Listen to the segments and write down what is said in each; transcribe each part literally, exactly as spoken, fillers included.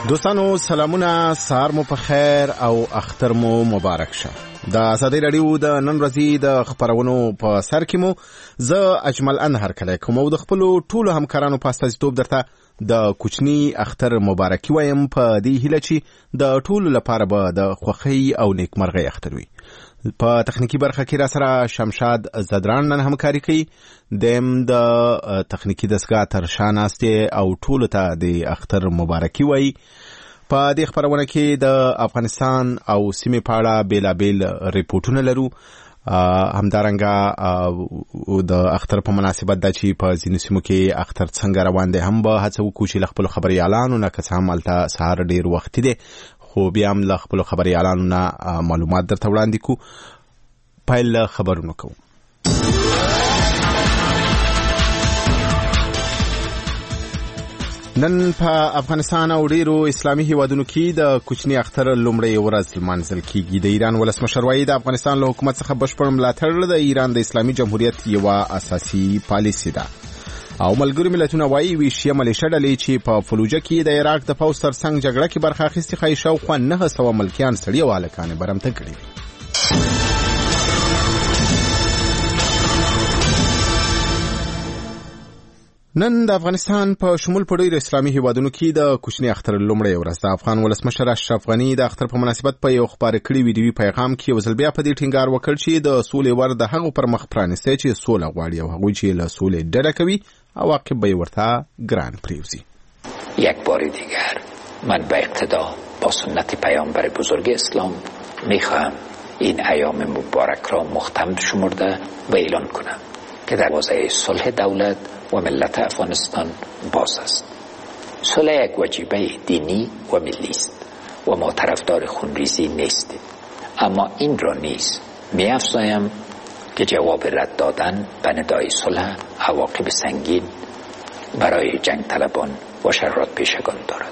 دوستانو سلامونه، سهار مو په خیر او اختر مو مبارک شه. د ازادي رادیو د نن ورځې د خبرونو په سر کې مو زه اجمل انهر کله کوم او د خپل ټولو همکارانو په استازیتوب درته د کوچنی اختر مبارکي وایم په دې هیله چې د ټولو لپاره به د خوښۍ او نیکمرغۍ اختر وي. په تخنیکی برخه کې را سره شمشاد زدران نن همکاري کوي. دیم د تخنیکی دستګاه تر شاناسته او ټولو ته د اختر مبارکي وای. په دې خبرونه کې د افغانستان او سیمې په اړه بیلابیل ریپورتونه لرو. همدارنګه د اختر په مناسبت د چې په ځینو سیمو کې اختر څنګه روان دی هم به هڅه وکړو چې له خپل خبريالانو نه که څه هم هلته سهار ډیر وخت دی خو بیا هم له خپل خبريالانو نه معلومات درته وړاندې کوو. پیل له خبرونو کوو. نن په افغانستان او ډیرو اسلامي هیوادونو کې د کوچنی اختر لومړی ورځ لمانځل کیږي. د ایران ولسمشر وایي د افغانستان له حکومت څخه بشپړ ملاتړ د ایران د اسلامي جمهوریت یوه اساسي پالیسي ده. او ملګري ملتونه وایي ویشیه ملیشه ډلې چې په فلوجه کې د عراق د پوځ ترڅنګ جګړه کې برخه اخیستې ښایي شاوخوا نهه سوه ملکیان سړي او هلکان برمته کړي. نن د افغانستان په شمول په ډیرو اسلامي هیوادونو کې د کوچنی اختر لومړی ورځ د افغان ولسمشر اشرف غني د اختر په مناسبت په یو خبر کړي ویډیوي پیغام کې یو ځل بیا په دې ټینګار وکړ چې د سولې ور د هغو پر مخ پرانیستی چې سوله غواړي او هغوی چې له سولې ډډه کوي عواقب به ورته ګران پریوزي. یک بار دیگر من به اقتدا با سنت پیامبر بزرگ اسلام میخواهم این ایام مبارک را مختم شمرده و اعلان کنم که دروازه صلح دولت و ملت افغانستان باز است. صلح یک واجبه دینی و ملی است و ما طرفدار خونریزی نیستیم، اما این را نیز می‌افزایم که جواب رد دادن به ندای صلح عواقب سنگین برای جنگ طلبان و شرارت پیشگان دارد.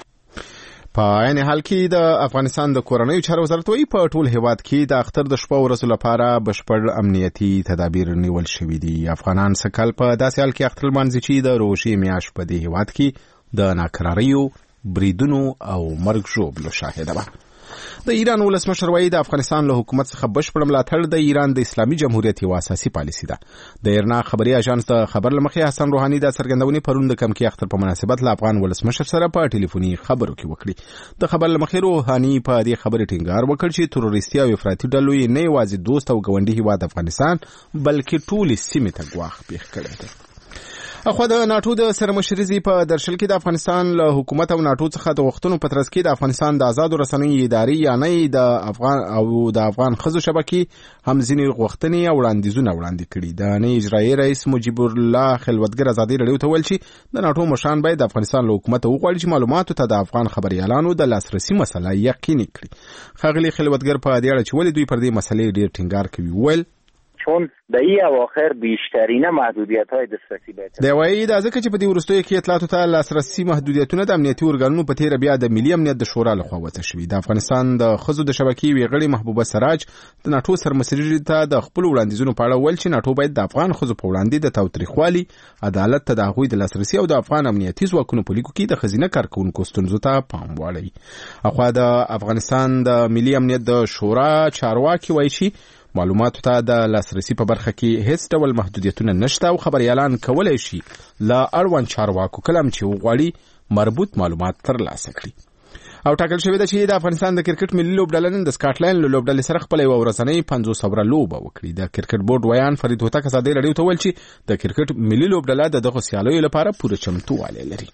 په عین حال کې د افغانستان د کورنیو چارو وزارت وایي په ټول هیواد کې د اختر د شپو ورځو لپاره بشپړ امنیتي تدابیر نیول شوي دي. افغانان سکل په داسې حال کې اختر لمانځي چې د روژې میاشت په دې هیواد کې د ناکراریو، بریدونو او مرګ ژوبلو شاهده وه. د ایران ولسمشر وایي د افغانستان له حکومت څخه بشپړ ملاتړ د ایران د اسلامي جمهوریت یوه اساسي پالیسي ده. د ایرنا خبري اژانس د خبر له مخې حسن روحاني د څرګندونې پرون د کمکي اختر په مناسبت له افغان ولسمشر سره په ټلیفوني خبرو کې وکړي. د خبر له مخې روحاني په دې خبرې ټینګار وکړ چې تروریستي او افراطي ډلو یې نه یوازې دوست او ګاونډي هیواد افغانستان بلکې ټولې سیمې ته ګواښ پیښ کړی دی. اخوا د ناټو د سرمشري په درشل کې د افغانستان له حکومت او ناټو څخه د وختونو په ترڅ کې د افغانستان د آزادو رسنیو ادارې یعنی د افغان او د افغان ښځو شبکې هم ځینې غوښتنې او وړاندیزونه وړاندې کړي. د نه اجرایي رئیس مجیب الله خلوتګر ازادي رادیو ته ویل چې د ناټو مشران باید د افغانستان له حکومت وغواړي چې معلوماتو ته د افغان خبريالانو د لاسرسي مسله یقیني کړي. ښاغلي خلوتګر په دې اړه چې ولې دوی پر دې مسلې ډیر ټینګار کوي ویل چون در این اواخر بیشترین محدودیت‌های دسترسی به اطلاعات د وایي د ځکه چې په دې وروستیو کې اطلاعاتو ته لاسرسي محدودیتونه د امنیتي ارګانونو په تیر بیا د ملي امنیت د شورا لخوا وضع شوي. د افغانستان د ښځو د شبکې ویغړې محبوبه سراج د ناټو سرمسري ته د خپل وړاندیزونو په اړه ویل چې ناټو باید د افغان ښځو په وړاندې د تاوتریخوالي، عدالت ته د هغوی د لاسرسي او د افغان امنیتي ځواکونو په لیکو کې د ښځینه کارکوونکو ستونزو ته پام واړوي. اخوا د افغانستان د ملي امنیت د شورا چارواکي وایي چې معلوماتو ته د لاسرسي په برخه کې هیڅ ډول محدودیتونه نشته او خبريالان کولای شي له اړوند چارواکو کلم چې وغواړي مربوط معلومات ترلاسه کړي. او ټاکل شوې ده چې د افغانستان د کرکټ ملي لوبډله نن د سکاټلند له لوبډلې سره خپله یوه ورځنۍ پنځوس اووره لوبه وکړي. د کرکټ بورډ ویان فرید هوتک ازادي رادیو ته ویل چې د کرکټ ملي لوبډله د دغو سیالیو لپاره پوره چمتووالی لري.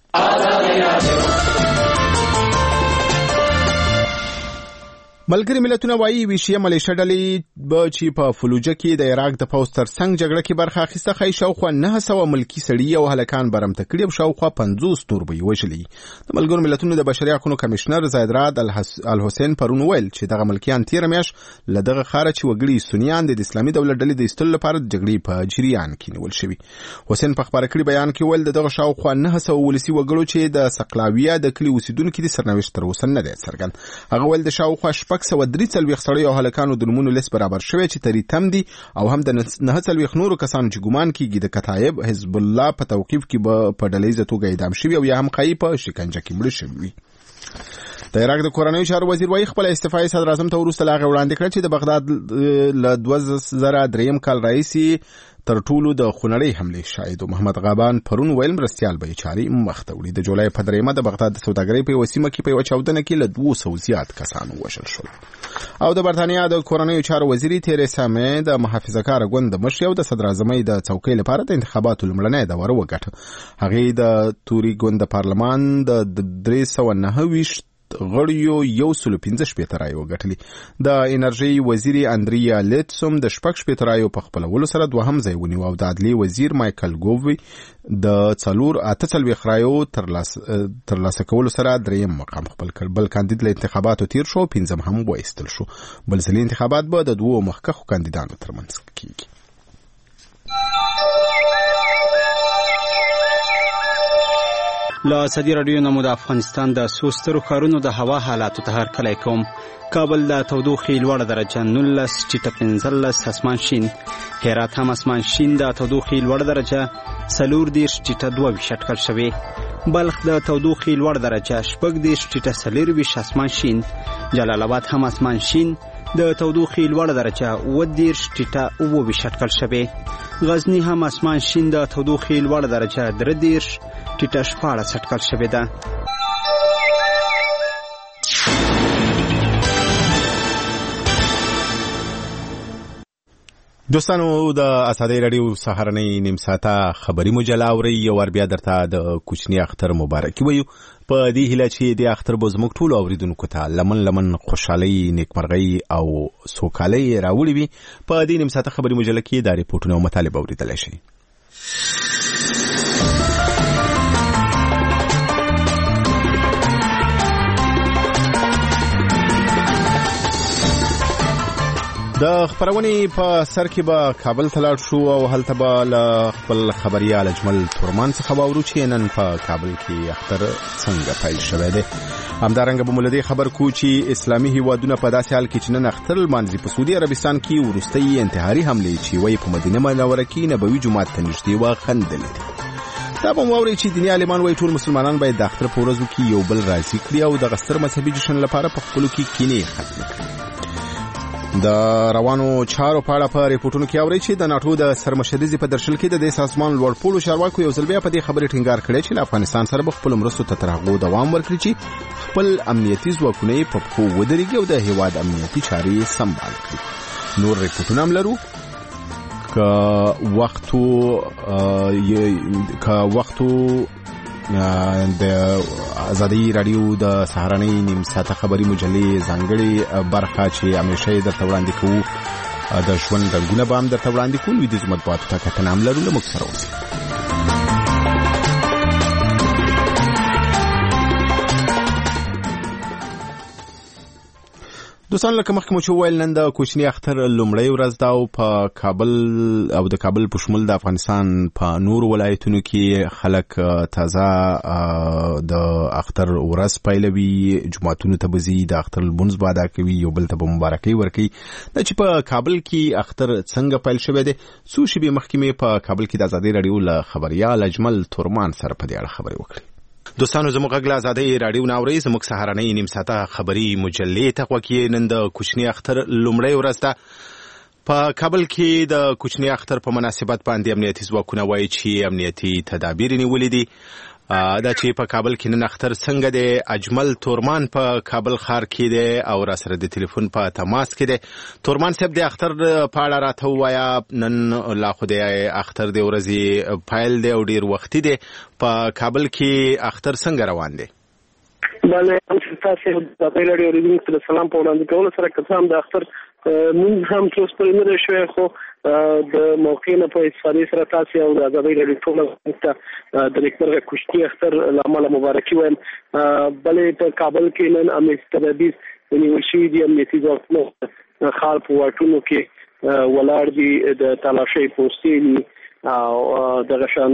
ملګري ملتونه وایي ویشیه ملیشه ډلې به چې په فلوجه کې د عراق د پوځ ترڅنګ جګړه کې برخه اخیسته ښایي شاوخوا نهه سوه ملکي سړي او هلکان برمته کړي او شاوخوا پنځوس نور به یې وژلي. د ملګرو ملتونو د بشري حقونو کمیشنر زاید راد الحسین پرون ویل چې دغه ملکیان تیره میاشت له دغه ښاره چې وګړي سنیان د اسلامي دولت ډلې د ایستلو لپاره د جګړې په جریان کې نیول شوي. حسین په خبره کړي بیان کې ویل دغه شاوخوا نهه سوه ولسي وګړو چې د سقلاویه د کلي اوسیدونکي د سرنوشت تر اوسه نه دی څرګند. هغه ویل د شاوخوا شپږ سوه درې څلوېښت سړیو او هلکانو د نومونو لیست برابر شوی چې تریتم دي او هم د نهه څلوېښت نورو کسانو چې ګمان کېږي د کتایب حزب الله په توقیف کې به په ډلهییزه توګه اعدام شوي او یا هم ښایي په شکنجه کې مړه شوي وي. د عراق د کورنیو چارو وزیر وايي خپل استعفا صدر اعظم ته وروسته لاغه وړاندې کړ چې د بغداد له دوه زره دریم کال راهیسي تر ټولو د خونړۍ حملې شاهد محمد غابان پرون ویل مرستيال به چاري مخته وړي د جولای په دریمه د بغداد د سوداګرۍ په وسیمه کې په یو چاودنه کې له دوه سوه زیات کسانو وژل شول. او د برتانیا د کورنیو چارو وزیري تیریسا مې د محافظه‌کار ګوند د مشر او د صدر اعظمۍ د څوکۍ لپاره د انتخاباتو لمړنۍ دوره وګټه. هغه د توري ګوند د پارلمان د درې سوه نهه ویشت غړیو یو سل پنځه شپېته رایې وګټلې. د انرژي وزیري اندریا لیټسوم د شپږ شپېته رایو په خپلولو سره دوهم ځای ونیو او د عدلیې وزیر مایکل ګووي د څلور اته څلوېښت رایو ترلاسه کولو سره دریم مقام خپل کړ. بل کاندید له انتخاباتو تیر شو، پنځم هم وایستل شو. بل ځلي انتخابات به د دوو مخکښو کاندیدانو ترمنځ کیږي. لا صدی رادیو نمو د افغانستان د سوسترو ښارونو د هوا حالاتو ته هرکلی کوم. کابل د تودوخې لوړه درجه نولس ټیټه پنځلس اسمان شین. هرات هم اسمان شین د تودوخې لوړه درجه څلور دېرش ټیټه دوه ویشت اټکل شوې. بلخ د تودوخې لوړه درجه شپږ دېرش ټیټه څلور ویشت اسمان شین. جلال آباد هم اسمان شین د تودوخې لوړه درجه اووه دېرش ټیټه اووه ویشت اټکل شوې. غزني هم اسمان شین د تودوخې لوړه درجه درې دېرش ټیټه شپاړس اټکل شوې ده. دوستانو د اسادۍ رادیو سهارنۍ نیم ساعته خبري مجله اورئ. یو ور بیا درته د کوچني اختر مبارکي وایو په دې هیله چې د اختر به زموږ ټولو اوریدونکو ته لمن لمن خوشحالۍ، نیکمرغۍ او سوکالۍ راوړي وي. په دې نیم ساعته خبري مجله کې دا ریپورټونه او مطالب اوریدلی شئ. د خبرونې په سر کې به کابل ته لاړ شو او هلته به له خپل خبریال اجمل تورمان څخه واورو چې نن په کابل کې اختر څنګه پیل شوی دی. همدارنګه به مو له دې خبر کو چې اسلامي هیوادونه په داسې حال کې چې نن اختر لمانځي په سعودي عربستان کې وروستۍ انتحاري حملې چې وایي په مدینه منوره کې نبوي جومات ته نږدې وه خندلې دي. دا به مو واورئ چې دیني عالمان وایي ټول مسلمانان باید د اختر په ورځو کې یو بل راضي کړي او دغه ستر مذهبي جشن لپاره په خپلو کې کینې ختمې کړي. د روانو چارو په اړه په ریپورټونو کې اورئ چې د ناټو د سرمشریزې په درشل کې د دې سازمان لوړپوړو چارواکو یو ځل بیا په دې خبرې ټینګار کړی چې له افغانستان سره به خپلو مرستو ته تر هغو دوام ورکړي چې خپل امنیتي ځواکونه یې په پښو ودرېږي او د هیواد امنیتي چارې سمبال کړي. نور ریپورټونه هم لرو. که وختو که وختو د ازادي رادیو د سهارنۍ نیم ساعته خبري مجلې ځانګړې برخه چې همیشه درته وړاندې کوو د ژوند رنګونه به هم درته وړاندې کوو. لویدیځو مطبوعاتو ته کتنه هم لرو. له موږ سره اوسئ. دوستان لکه مخکې مو چې وویل نن د کوچني اختر لومړۍ ورځ ده او په کابل او د کابل په شمول د افغانستان په نورو ولایتونو کې خلک تازه د اختر ورځ پیلوي، جوماتونو ته به ځي، د اختر لمونځ به ادا کوي، یو بل ته به مبارکۍ ورکوي. دا چې په کابل کې اختر څنګه پیل شوی دی، څو شېبې مخکې مې په کابل کې د ازادۍ راډیو له خبریال اجمل تورمان سره په دې اړه خبرې وکړې. دوستانو زموږ غږ له ازادۍ راډیو نه اورئ. زموږ سهارنۍ نیم ساعته خبري مجلې ته غوږ کې نن د کوچني اختر لومړۍ ورځ ده. په کابل کې د کوچني اختر په مناسبت باندې امنیتي ځواکونه وایي چې امنیتي تدابیر نیولې دي. دا چې په کابل کې نن اختر څنګه دی، اجمل تورمان په کابل ښار کې دی او را سره د ټلیفون په تماس کې دی. تورمان صاحب د اختر په اړه راته ووایه. نن لا خو د اختر د ورځې پیل دی او ډېر وختي دی. په کابل کې اختر څنګه روان دی؟ بله تاسو د ازادۍ راډیو اوریدونکو ته د سلام په وړاندې کولو سره که څه هم د اختر مونږ هم څه ستړي نه دی شوی، خو د موقع نه په استفادې سره تاسې او د ازادۍ راډیو ټول ته د نیکمرغه کوچني اختر له امله مبارکي وایم. بلې په کابل کې نن امنیتي تدابیر ونیول شوي دي. امنیتي ځواکونه ښار په واټونو کې ولاړ دي، د تالاشۍ پوستې دي او دغه شان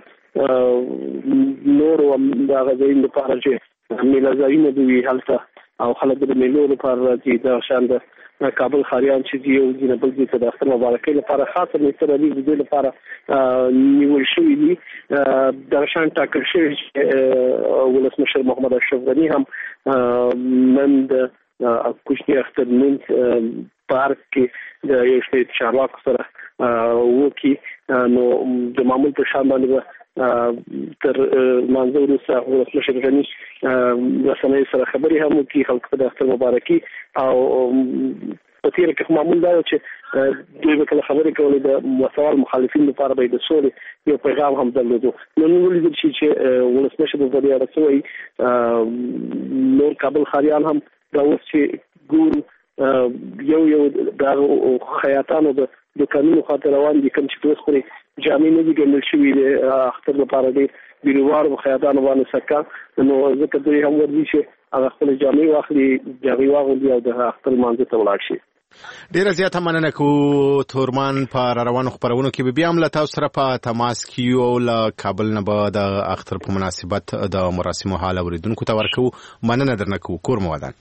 د نورو دغه ځایونو لپاره چې میله ځایونه دي وي هلته او خلک د میلو لپاره راځي د شان د کابل خاریان چې دی او د بل ځای ته د اختر مبارکي لپاره خاصه مستر علي د دې لپاره نیول شوی دی د شان ټاکل شوی ولسمشر محمد اشرف غنی هم نن د کوچني اختر نن پارک کې د یو شته چارواکو سره وکی نو د معمول په شان باندې تر منځورو سره ولسمشر غنی د سنوي سره خبري هم وکي خلک د اختر مبارکي او په تیر کې معمول دا چې دوی به کله خبرې کولې د مسوال مخالفین لپاره به د سولې یو پیغام هم درلودو نو نن ولې چې ولسمشر په دې اړه څه نور کابل خاریان هم دا اوس چې ګورو یو یو د خیاطانو د د قانون خاطر روان دي کوم چې توس خوري جامع نه دي ګڼل شوی د اختر لپاره دی بیروار او خیاطانو باندې سکه نو ځکه دوی هم ورځي چې هغه خپل جامع واخلي جامع واغوندي او د اختر مانځ ته ولاړ شي. ډیره زیاته مننه کو تورمان په روانو خبرونو کې بیا هم له تاسو سره په تماس کې او له کابل نه به د اختر په مناسبت د مراسمو حال اوریدونکو ته ورکو مننه درنه کو کور مودان.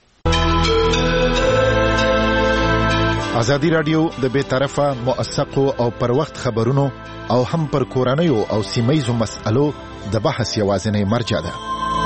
ازادي رادیو د بے طرفه موثقو او پر وخت خبرونو او هم پر کورنیو او سیمایزو مسألو د بحث یوازینی مرجع ده.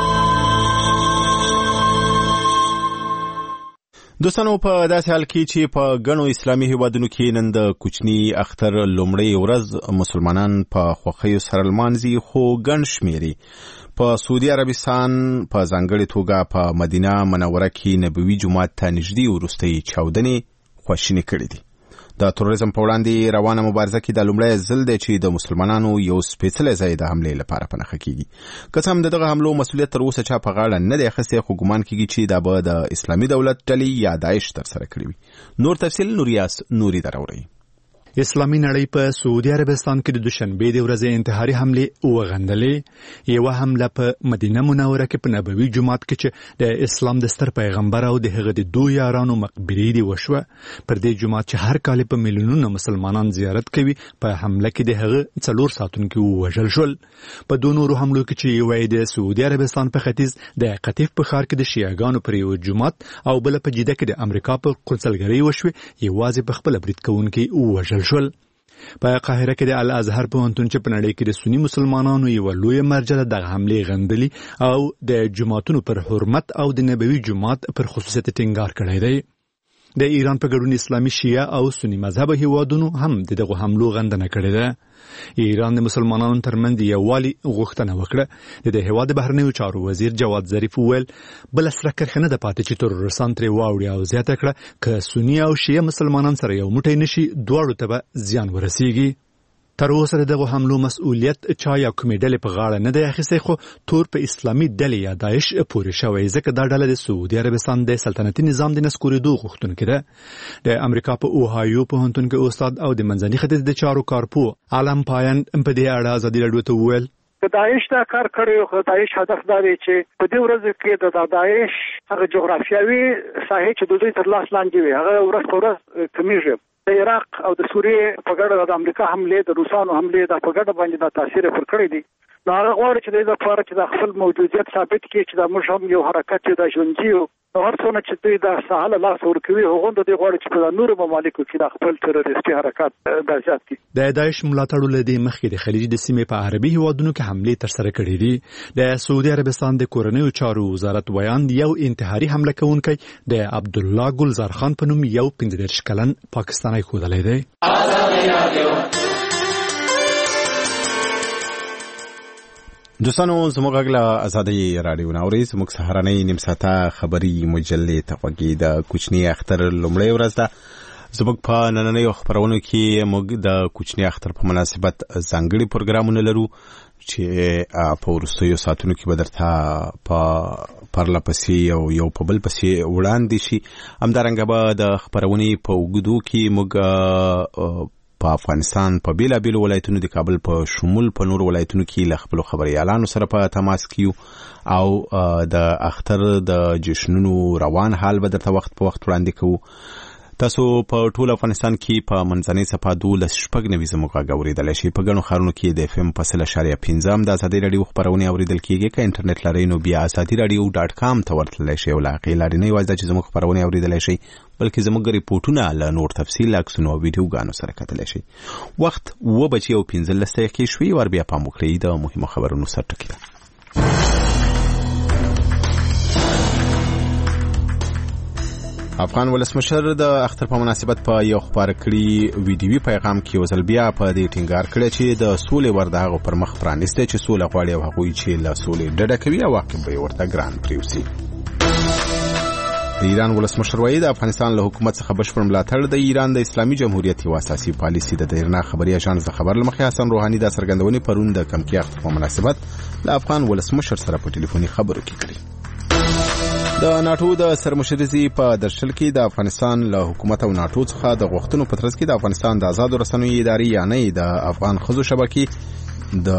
دوستانو په داسې حال کې چې په غنو اسلامي هیوادونو کې نن د کوچني اختر لومړی ورځ مسلمانان په خوښیو سره لمانځي خو ګڼ شمېري په سعودي عربستان په ځانګړې توګه په مدینه منوره کې نبوي جومات ته نږدې وروستۍ چاودنې خواشینی کړی دي. د تروریزم په وړاندې روانه مبارزه کې د لومړی ځل دی چې د مسلمانانو یو سپېڅلی ځای د حملې لپاره په نښه کېږي. که څه هم د دغه حملو مسؤلیت تر اوسه چا په غاړه نه دی اخیستی خو ګمان کېږي چې دا به د اسلامي دولت ډلې یا داعش ترسره کړي وي. نور تفصیل نوریاس نوري دراوړي. اسلامي نړۍ په سعودي عربستان کې د دوشنبه د ورځې انتحاري حمله وغندلې. یو حمله په مدینه منوره کې په نبوي جومات کې چې د اسلام د ستر پیغمبر او د هغه د دوه یارانو مقبرې دی وشوه. پر دې جومات چې هر کال په میلیونونو مسلمانان زیارت کوي په حمله کې د هغه څلور ساتونکو وژل شول. په دوه نورو حملو کې چې یو د سعودي عربستان په ختیځ د قطیف په ښار کې د شیعاګانو پر یو جومات او بل په جده کې د امریکا په قنصلګرۍ وشوه یوازې په خپل برید کوونکي وژل شول. په قاهره کې د الازهر پوهنتون چې په نړۍ کې د سنی مسلمانانو یو لوی مرجع د حملې غندلي او د جماعتونو پر حرمت او د نبوي جماعت پر خصوصیت ټینګار کړی دی. د ایران په ګډون اسلامي شیعه او سنی مذهب هیوادونو هم دغه حملو غندنه کړې ده. ایران د مسلمانانو ترمنځ یووالي غوښتنه وکړه. د هیواد بهرنیو چارو وزیر جواد ظریف وویل بل سره کرخنه د پاتې چې ترورستان ترې واوړي او زیاته کړه که سنی او شیعه مسلمانان سره یو موټی نشي دواړو ته به زیان ورسیږي. تر اوسه دغه حملو مسؤلیت چا یا کومې ډلې په غاړه نه دی اخیستی خو تور په اسلامي ډلې یا داعش پورې شوی ځکه دا ډله د سعودي عربستان د سلطنتي نظام د نسکورېدو غوښتونکې ده. د امریکا په اوهایو پوهنتون کې استاد او د منځني ختیځ د چارو کارپوه عالم پایان په دې اړه ازادي راډیو ته وویل که داعش دا کار کړی خو داعش هدف دا دی چې په دې ورځ کې د داعش هغه جغرافیاوي ساحې چې د دوی تر لاس لاندې وي هغه ورځ په ورځ کمیږي. د عراق او د سوریې په ګډه د امریکا حمله د روسانو حمله د په ګډه باندې د تاثیر پر کړی دي. نو هغه غواړي چې د لپاره چې د خپل موجودیت ثابت کړي چې د موږ هم یو حرکت د ژوندۍ او هر څونه چې دوی د ساحل لاس ورکوي هغه د دې غواړي چې په نورو ممالکو کې د خپل تروریستي حرکت د زیات کړي. د داعش ملاتړو لدی مخکې د خلیج د سیمې په عربي هیوادونو کې حمله تر سره کړې دي. د سعودي عربستان د کورنیو چارو وزارت ویان یو انتحاري حمله کوونکی د عبد الله ګلزار خان په نوم یو پنځه دېرش کلن پاکستانی خودلې دی. دوستانو زموږ غږ ازادي رادیو ناوري زموږ سهارنۍ نیم ساعته خبري مجلې ته غوږی د کوچني اختر لومړی ورځ ده. زموږ په نننیو خبرونو کې موږ د کوچني اختر په مناسبت ځانګړي پروګرامونه لرو چې په وروستیو ساعتونو کې به درته په پرله پسې او یو په بل پسې وړاندې شي. همدارنګه به د خبرونې په اوږدو کې موږ په افغانستان په بیلابیلو ولایتونو د کابل په شمول په نور ولایتونو کې له خپلو خبریالانو سره په تماس کیو او د اختر د جشنونو روان حال به درته وخت په وخت وړاندې کوو. تاسو په ټول افغانستان کې په منځنۍ صفه دولس شپږ نوي زموږ غږ اورېدلی شئ. په ګڼو ښارونو کې د اف ام په سل اشاریه پنځه د ازادي راډیو خپرونې اورېدل کېږي. که انټرنیټ لرئ نو بیا ازادي راډیو ډاټ کام ته ورتللی شئ او له هغې لارې نه یوازې دا چې زموږ خپرونې اورېدلی شئ بلکې زموږ ریپورټونه له نور تفصیل عکسونو او ویډیوګانو سره کتلی شئ. وخت اوه بجې او پنځلس دقیقې شوې. ور بیا پام وکړئ د مهمو خبرونو سرټکي ده. افغان ولسمشر د اختر په مناسبت په یو خبر کړي ویډیوي پیغام کې وزل بیا په دې ټینګار کړی چې د سولې ورده هغه پر مخ پرانیسته چې سوله غواړي او هغوی چې له سولې ډډه کوي او واقع به ورته ګران پریوسي. د ایران ولسمشر وایي د افغانستان له حکومت څخه بشپړ ملاتړ د ایران د اسلامي جمهوریت یو اساسي پالیسي ده. د ایرنا خبري اژانس د خبر لمخې حسن روحاني د څرګندونې پرون د کمکی اختر په مناسبت له افغان ولسمشر سره په ټلیفوني خبرو کې کړې. د ناتو د سرمشرزي په درشل کې د افغانستان له حکومت او ناتو څخه د غوښتنو په ترڅ کې د افغانستان د آزاد رسنیو ادارې یعنی د افغان خزو شبکې د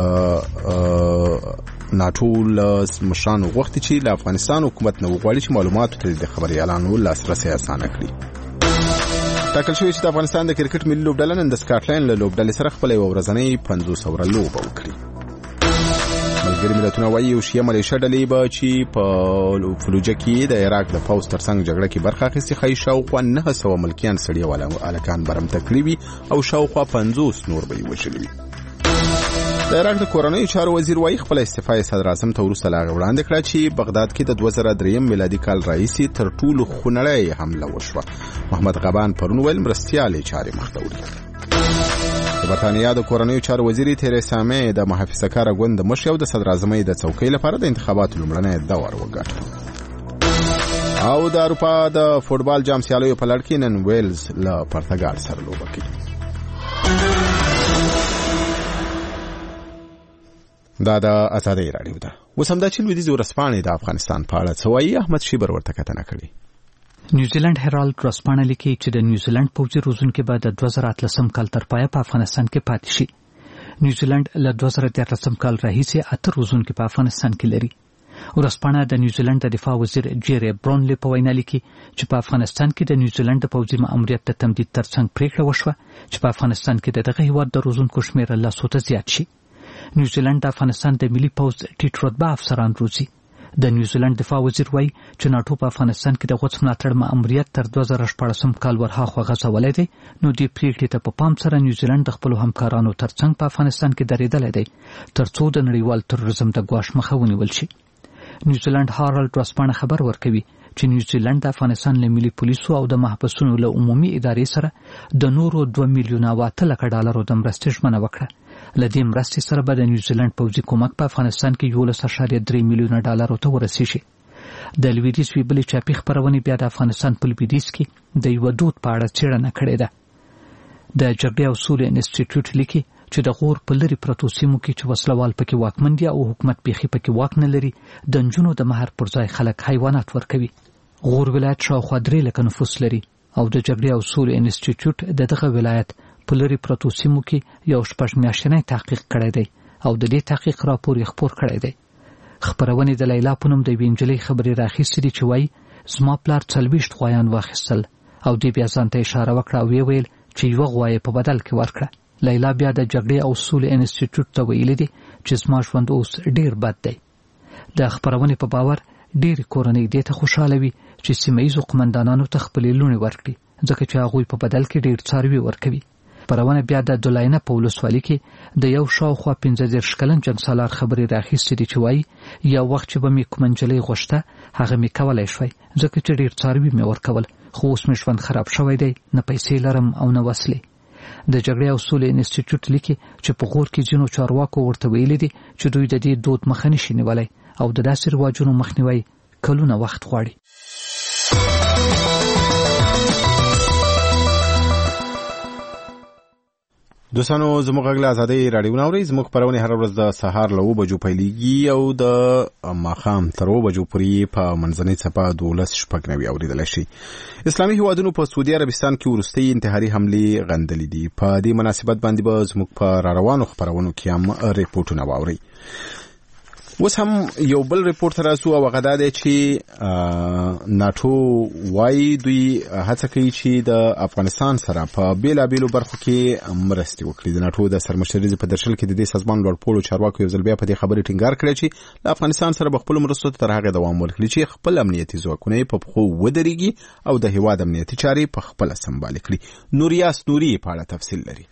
ناتو له مشرانو غوښتي چې له افغانستان حکومت نه وغواړي چې معلوماتو ته د خبري اعلانولو لاسرسي اسانه کړي. ټاکل شوی چې د افغانستان د کرکټ ملي لوبډله نن د سکاټلند له لوبډلې سره خپله یوه ورځنۍ پنځوس اوره لوبه وکړي. ملګري ملتونه وایي یو شیعه ملیشه ډلې به چې په فلوجه کې د عراق د پوځ ترڅنګ جګړه کې برخه اخیستې ښایي شاوخوا نهه سوه ملکیان سړي او هلکان برمته کړي وي او شاوخوا پنځوس نور به یې وژلي وي. د عراق د کورنیو چارو وزیر وایي خپله استعفا یې صدر اعظم ته وروسته له هغې وړاندې کړه چې بغداد کې د دوه زره دریم میلادي کال راهیسې تر ټولو خونړۍ حمله وشوه. محمد غبان پرون ویل مرستیالې چارې مخته وړي. د برطانیا د کورنیو چارو وزیرې تیریسا مې د محافظه‌کاره ګوند د مشر او د صدر اعظمۍ د څوکۍ لپاره د انتخاباتو لومړنی دور وګټه. او د اروپا د فوټبال جام سیالیو په لړ کې نن ویلز له پرتګال سره لوبه کوي. دا د ازادي راډیو ده. اوس همدا چې لویدیځ ورځپاڼې د افغانستان په اړه څه وایي احمد شیبر ورته کتنه کړې. نیوزیلند هرالد ورځپاڼه لیکي چې د نیوزیلند پوځي روزونکي به د دوه زره اتلسم کال تر پایه په افغانستان کې پاتې شي. نیوزیلند له دوه زره دیارلسم کال راهیسې اته روزونکي په افغانستان کې لري. ورځپاڼه د نیوزیلند د دفاع وزیر جیری برونلی په وینا لیکي چې په افغانستان کې د نیوزیلند د پوځي ماموریت د تمدید ترڅنګ پریکړه وشوه چې په افغانستان کې د دغه هیواد د روزونکو شمېر له څو ته زیات شي. نیوزیلند د افغانستان د ملي پوځ ټیټ رتبه افسران روزي. د نیوزیلند دفاع وزیر وایي چې ناټو په افغانستان کې د غوڅ ملاتړ ماموریت تر دوه زره شپاړسم کال ورهاخوا غځولی دی. نو دې پریکړې ته په پام سره نیوزیلند د خپلو همکارانو ترڅنګ په افغانستان کې درېدلی دی تر څو د نړیوال تروریزم د ګواښ مخه ونیول شي. نیوزیلند هارالد ورځپاڼه خبر ورکوي چې نیوزیلند د افغانستان له ملي پولیسو او د محبسونو له عمومي ادارې سره د نورو دوه میلیونه او اته لکه ډالرو د مرستې ژمنه وکړه. له دې مرستې سره به د نیوزیلند پوځي کومک په افغانستان کې یولس اعشاریه درې میلیونه ډالرو ته ورسیږي. د لویدیځ وی بلې چاپي خپرونې بیا د افغانستان په لویدیځ کې د یوه دود په اړه څېړنه کړې ده. د جګړې او سولې انسټیټیوټ لیکي چې د غور په لرې پرتو سیمو کې چې وسلوال پکې واکمن دي او حکومت بیخي پکې واک نه لري د نجونو د مهر پر ځای خلک حیوانات ورکوي. غور ولایت شاوخوا درې لکه نفوس لري او د جګړې او سولې انسټیټیوټ د دغه ولایت په لرې پرتو سیمو کې یو شپږ میاشتنی تحقیق کړی دی او د دې تحقیق راپور یې خپور کړی دی. خپرونې د لیلا په نوم د یوې نجلۍ خبرې راخیستې دي چې وایي زما پلار څلوېښت غوایان واخیستل او دې بیا ځان ته اشاره وکړه او ویې ویل چې یوه غوا یې په بدل کې ورکړه. لیلا بیا د جګړې او سولې انسټیټیوټ ته ویلي دي چې زما ژوند اوس ډېر بد دی. د خپرونې په باور ډېرې کورنۍ دې ته خوشحاله وي چې سیمه ییزو قمندانانو ته خپلې لوڼې ورکړي ځکه چې هغوی په بدل کې ډېر څاروي ورکوي. خپرونه بیا د دولینه په ولسوالۍ کې د یو شاوخوا پنځه دېرش کلن جنګسالار خبرې راخیستې دي چې وایي یو وخت چې به مې کومه نجلۍ غوښته هغه مې کولی شوی ځکه چې ډېر څاروي مې ورکول خو اوس مې ژوند خراب شوی دی نه پیسې لرم او نه وسلې. د جګړې او سولې انسټیټیوټ لیکي چې په غور کې ځینو چارواکو ورته ویلي دي چې دوی د دې دود مخه نشي نیولی او د داسې رواجونو مخنیوی کلونه وخت غواړي. دوستانو زموږ غږ له ازادۍ راډیو نه اورئ. زموږ خپرونې هره ورځ د سهار له اوه بجو پیلېږي او د ماښام تر اوه بجو پورې په منځنۍ څپه دولس شپږ نوي اورېدلی شي. اسلامي هیوادونو په سعودي عربستان کې وروستۍ انتحاري حملې غندلې دي. په دې مناسبت باندې به زموږ په راروانو خپرونو کې هم ریپورټونه واورئ. اوس هم یو بل ریپورت راځو او هغه دا دی چې ناتو وايي دوی هڅه کوي چې د افغانستان سره په بیلابیلو برخو کې مرستې وکړي. د ناتو د سرمشرۍ په درشل کې د دې سازمان لوړپوړو چارواکو یو ځل بیا په دې خبرې ټینګار کړی چې له افغانستان سره به خپل مرستو تر هغه دوام ورکړي چې خپل امنیتي ځواکونه په پخو ودرېږي او د هیواد امنیتي چارې په خپل سمبال کړي. نوریاس نوري په اړه تفصیل لري.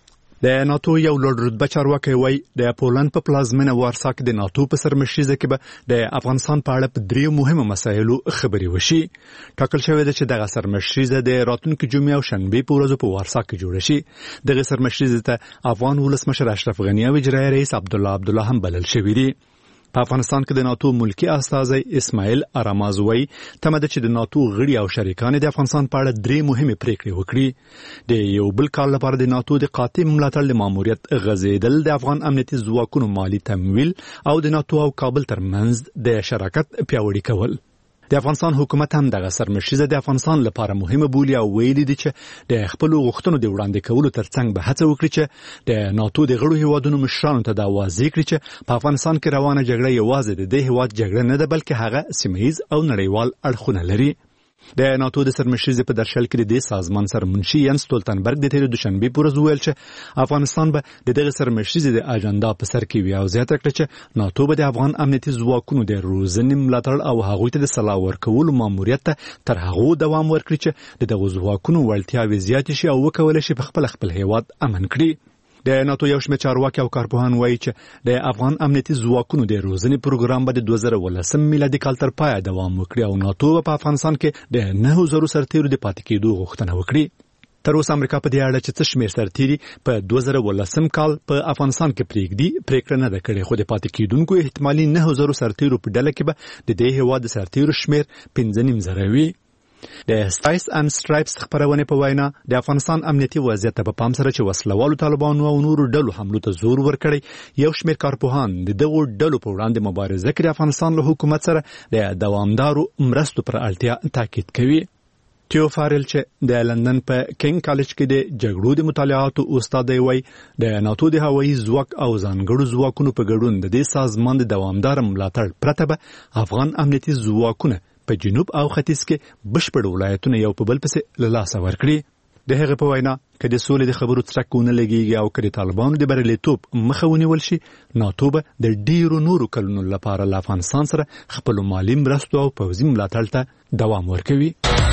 د ناتو یو لوړ رتبه چارواکي وایي د پولند په پلازمینه وارسا کې د ناتو په سرمشرۍ کې به د افغانستان په اړه په درې مهمه مسایلو خبرې وشي. ټاکل شوې ده چې دغه سرمشرۍ د راتلونکي جمعې او شنبې په ورځو په وارسا کې جوړه شي. دغه سرمشرۍ ته افغان ولسمشر اشرف غني او اجرایي رئیس عبدالله عبدالله هم بلل شوي دي. په افغانستان کې د ناتو ملکی استازی اسماعیل ارامازوی تمه ده چې د ناتو غړي او شریکان د افغانستان په اړه درې مهمه پریکړې وکړي. د یو بل کال لپاره د ناتو د قاطع ملاتړ ماموریت غځیدل، د افغان امنیتي ځواکونو مالی تمویل او د ناتو او کابل ترمنځ د شراکت پیاوړي کول. د افغانستان حکومت هم دغه سرمشرۍ د افغانستان لپاره مهمه بولي او ویلي دي چې د خپل غوښتنو د وړاندې کولو ترڅنګ به هڅه وکړي چې د ناتو د غړو هیوادونو مشرانو ته دا واضح کړي چې په افغانستان کې روانه جګړه یوازې د دې هیواد جګړه نه ده، بلکې هغه سیمهیز او نړیوال اړخونه لري. د ناتو د سرمشرۍ په درشل کې د سازمان سرمنشي ینس ستولتنبرګ د تیر دوشنبه پر ورځ ویل چې افغانستان به د دغه سرمشرۍ د اجنډا په سر کې وي او زیاته کړه چې ناتو به د افغان امنیتي ځواکونو د روزنې ملاتړ او هغوی ته د سلاح ورکولو ماموریت تر هغو دوام ورکړي چې د دغه ځواکونو وړتیاوې زیاتې شي او وکولای شي په خپل خپل هیواد امن کړي. د ناتو یو شمېر چارواکي او کارپوهان وایي چې د افغان امنیتي ځواکونو د روزنې پروګرام به د دوه زره ولسم میلادي کال تر پایه دوام وکړي او ناتو په افغانستان کې د نه زره سرتیرو د پاتې کېدو غوښتنه وکړي. تر اوسه امریکا په دې اړه چې څه شمېر سرتیري په دوه زره ولسم کال په افغانستان کې پریږدي پریکړه نه ده کړې، خو د پاتې کېدونکو احتمالي نه زره سرتیرو په ډله کې به د دې هېواد د سرتیرو شمېر پنځه نیم زره وي. د سټایس اند سټرایپس خبرونه په وینا د افغانستان امنیتي وضعیت په پام سره چې وسلوالو طالبانو او نورو ډلو حملو ته زور ورکړي، یو شمېر کارپوهان د دغو ډلو په وړاندې مبارزه کې د افغانستان له حکومت سره د دوامدارو مرستو پر اړتیا تاکید کوي. تیو فارل چې د لندن په کینګ کالج کې د جګړو د مطالعاتو استاد وی د ناتو د هوایي ځواک او ځانګړو ځواکونو په ګډون د دې سازمان د دوامدار ملاتړ پرته به افغان امنیتي ځواکونه په جنوب او ختیځ کې بشپړ ولایتونه یو په بل پسې له لاسه ورکړي. د هغه په وینا که د سولې د خبرو څرک ونه لګیږي او که د طالبانو د بریالیتوب مخه ونیول شي، ناتو به د ډیرو نورو کلونو لپاره له افغانستان سره خپلو مالي مرستو او پوځي ملاتړ ته دوام ورکوي.